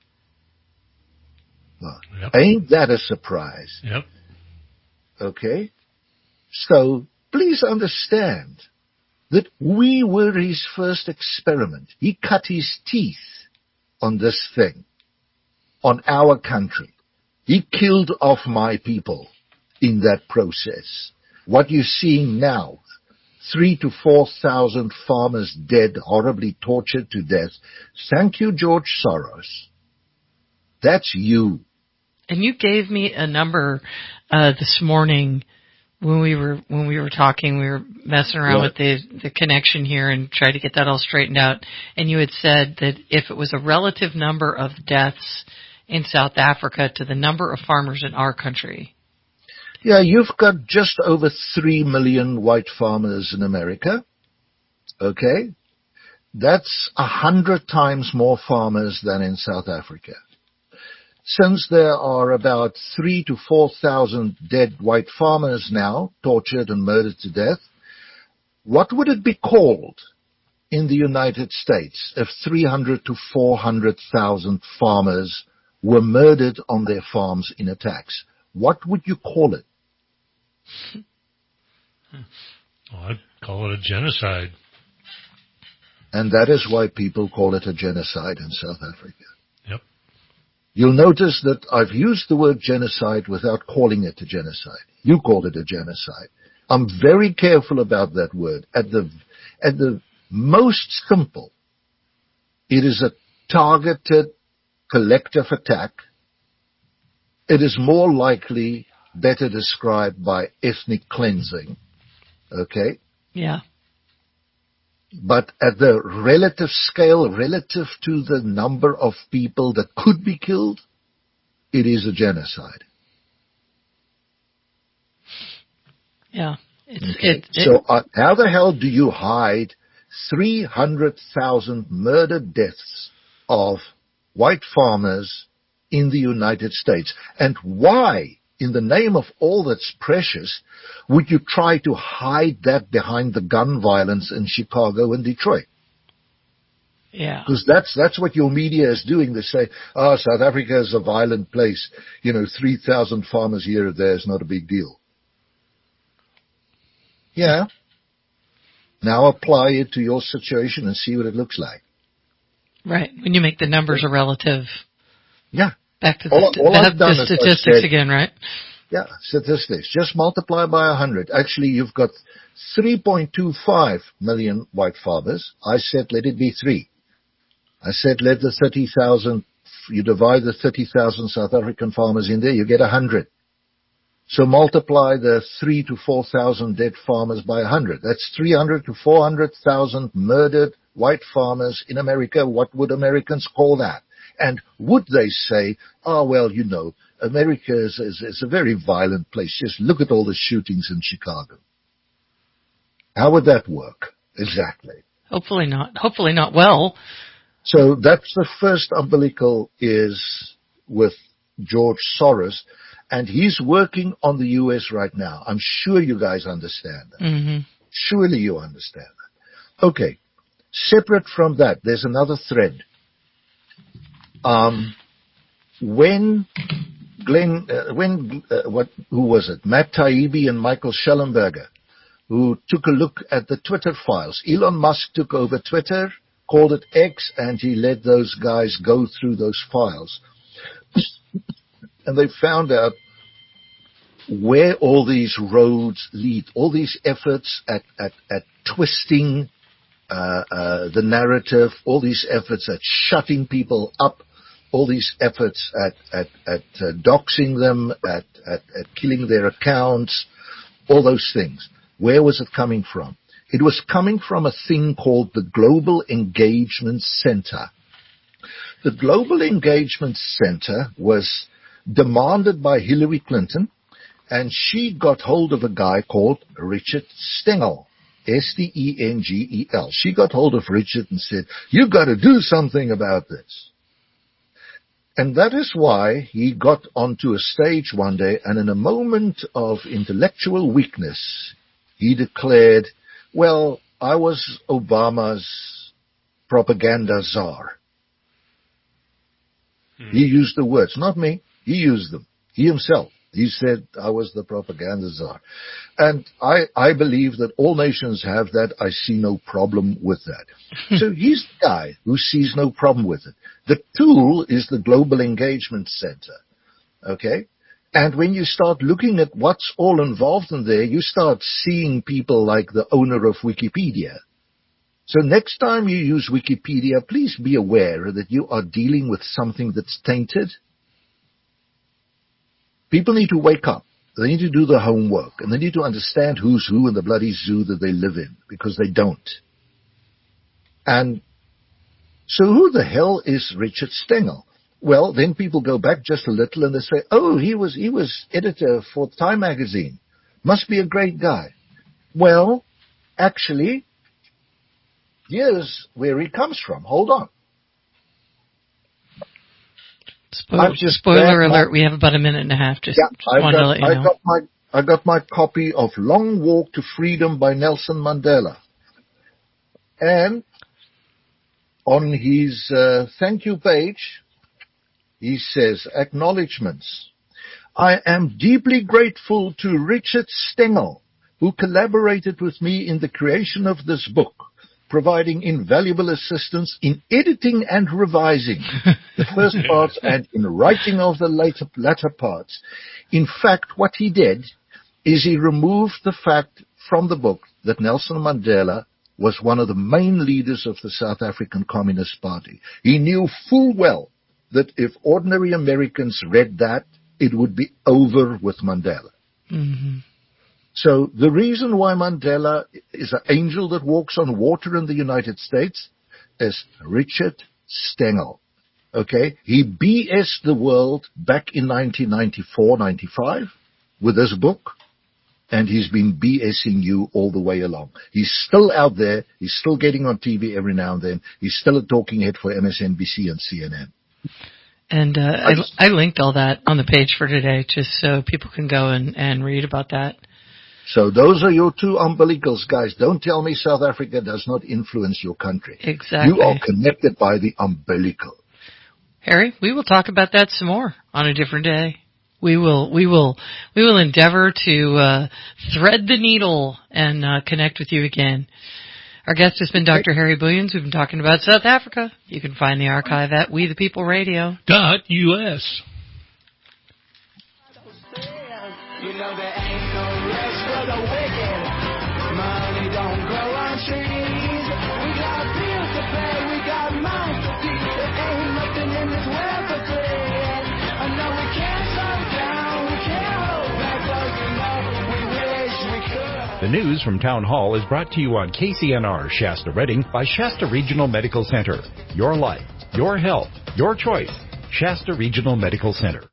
Well, yep. Ain't that a surprise? Yep. Okay? So, please understand that we were his first experiment. He cut his teeth on this thing, on our country. He killed off my people in that process. What you're seeing now, three to four thousand farmers dead, horribly tortured to death. Thank you, George Soros. That's you. And you gave me a number uh, this morning when we were when we were talking. We were messing around what? with the the connection here and tried to get that all straightened out. And you had said that if it was a relative number of deaths in South Africa to the number of farmers in our country. Yeah, you've got just over three million white farmers in America. Okay? That's a hundred times more farmers than in South Africa. Since there are about three to four thousand dead white farmers now, tortured and murdered to death, what would it be called in the United States if three hundred to four hundred thousand farmers were murdered on their farms in attacks? What would you call it? Well, I'd call it a genocide. And that is why people call it a genocide in South Africa. Yep. You'll notice that I've used the word genocide without calling it a genocide. You called it a genocide. I'm very careful about that word. At the, at the most simple, it is a targeted collective attack. It is more likely better described by ethnic cleansing. Okay? Yeah. But at the relative scale, relative to the number of people that could be killed, it is a genocide. Yeah. It's, okay. it, it, so uh, how the hell do you hide three hundred thousand murdered deaths of white farmers in the United States? And why, in the name of all that's precious, would you try to hide that behind the gun violence in Chicago and Detroit? Yeah. Because that's, that's what your media is doing. They say, oh, South Africa is a violent place. You know, three thousand farmers here or there is not a big deal. Yeah. Now apply it to your situation and see what it looks like. Right. When you make the numbers a relative. Yeah. Back to the, all, st- all the, I've done the is statistics said, again, right? Yeah, statistics. Just multiply by one hundred. Actually, you've got three point two five million white farmers. I said let it be three. I said let the thirty thousand, you divide the thirty thousand South African farmers in there, you get one hundred. So multiply the three to four thousand dead farmers by one hundred. That's three hundred to four hundred thousand murdered white farmers in America. What would Americans call that? And would they say, oh, well, you know, America is, is, is a very violent place. Just look at all the shootings in Chicago. How would that work? Exactly. Hopefully not. Hopefully not well. So that's the first umbilical is with George Soros, and he's working on the U S right now. I'm sure you guys understand that. Mm-hmm. Surely you understand that. Okay. Separate from that, there's another thread. Um, when Glenn, uh, when, uh, what, who was it? Matt Taibbi and Michael Schellenberger, who took a look at the Twitter files. Elon Musk took over Twitter, called it X, and he let those guys go through those files. And they found out where all these roads lead, all these efforts at, at, at twisting uh, uh, the narrative, all these efforts at shutting people up, all these efforts at, at, at uh, doxing them, at, at, at killing their accounts, all those things. Where was it coming from? It was coming from a thing called the Global Engagement Center. The Global Engagement Center was demanded by Hillary Clinton, and she got hold of a guy called Richard Stengel, S T E N G E L. She got hold of Richard and said, you've got to do something about this. And that is why he got onto a stage one day, and in a moment of intellectual weakness, he declared, well, I was Obama's propaganda czar. Hmm. He used the words, not me. He used them. He himself. He said, I was the propaganda czar. And I, I believe that all nations have that. I see no problem with that. So he's the guy who sees no problem with it. The tool is the Global Engagement Center. Okay? And when you start looking at what's all involved in there, you start seeing people like the owner of Wikipedia. So next time you use Wikipedia, please be aware that you are dealing with something that's tainted. People need to wake up. They need to do their homework. And they need to understand who's who in the bloody zoo that they live in, because they don't. And so who the hell is Richard Stengel? Well, then people go back just a little and they say, oh, he was he was editor for Time magazine. Must be a great guy. Well, actually, here's where he comes from. Hold on. Spoiler, spoiler alert, my, we have about a minute and a half. Just, yeah, just wanted got, to let you I know. got my I got my copy of Long Walk to Freedom by Nelson Mandela. And on his uh, thank you page, he says, acknowledgements. I am deeply grateful to Richard Stengel, who collaborated with me in the creation of this book, providing invaluable assistance in editing and revising the first parts and in writing of the later, latter parts. In fact, what he did is he removed the fact from the book that Nelson Mandela was one of the main leaders of the South African Communist Party. He knew full well that if ordinary Americans read that, it would be over with Mandela. Mm-hmm. So the reason why Mandela is an angel that walks on water in the United States is Richard Stengel. Okay? He B S'd the world back in nineteen ninety-four ninety-five with this book, and he's been BSing you all the way along. He's still out there. He's still getting on T V every now and then. He's still a talking head for M S N B C and C N N. And uh, I, just, I linked all that on the page for today just so people can go and, and read about that. So those are your two umbilicals, guys. Don't tell me South Africa does not influence your country. Exactly. You are connected by the umbilical. Harry, we will talk about that some more on a different day. We will, we will, we will endeavor to uh, thread the needle and uh, connect with you again. Our guest has been Doctor Harry Booyens. We've been talking about South Africa. You can find the archive at We the People Radio. Dot U S. You know there ain't no rest for the wicked. Money don't grow on trees. We got bills to pay, we got mouths to feed. There ain't nothing in this world for free. I know we can't slow down, we can't hold back close enough. We wish we could. The news from Town Hall is brought to you on K C N R Shasta Redding by Shasta Regional Medical Center. Your life, your health, your choice. Shasta Regional Medical Center.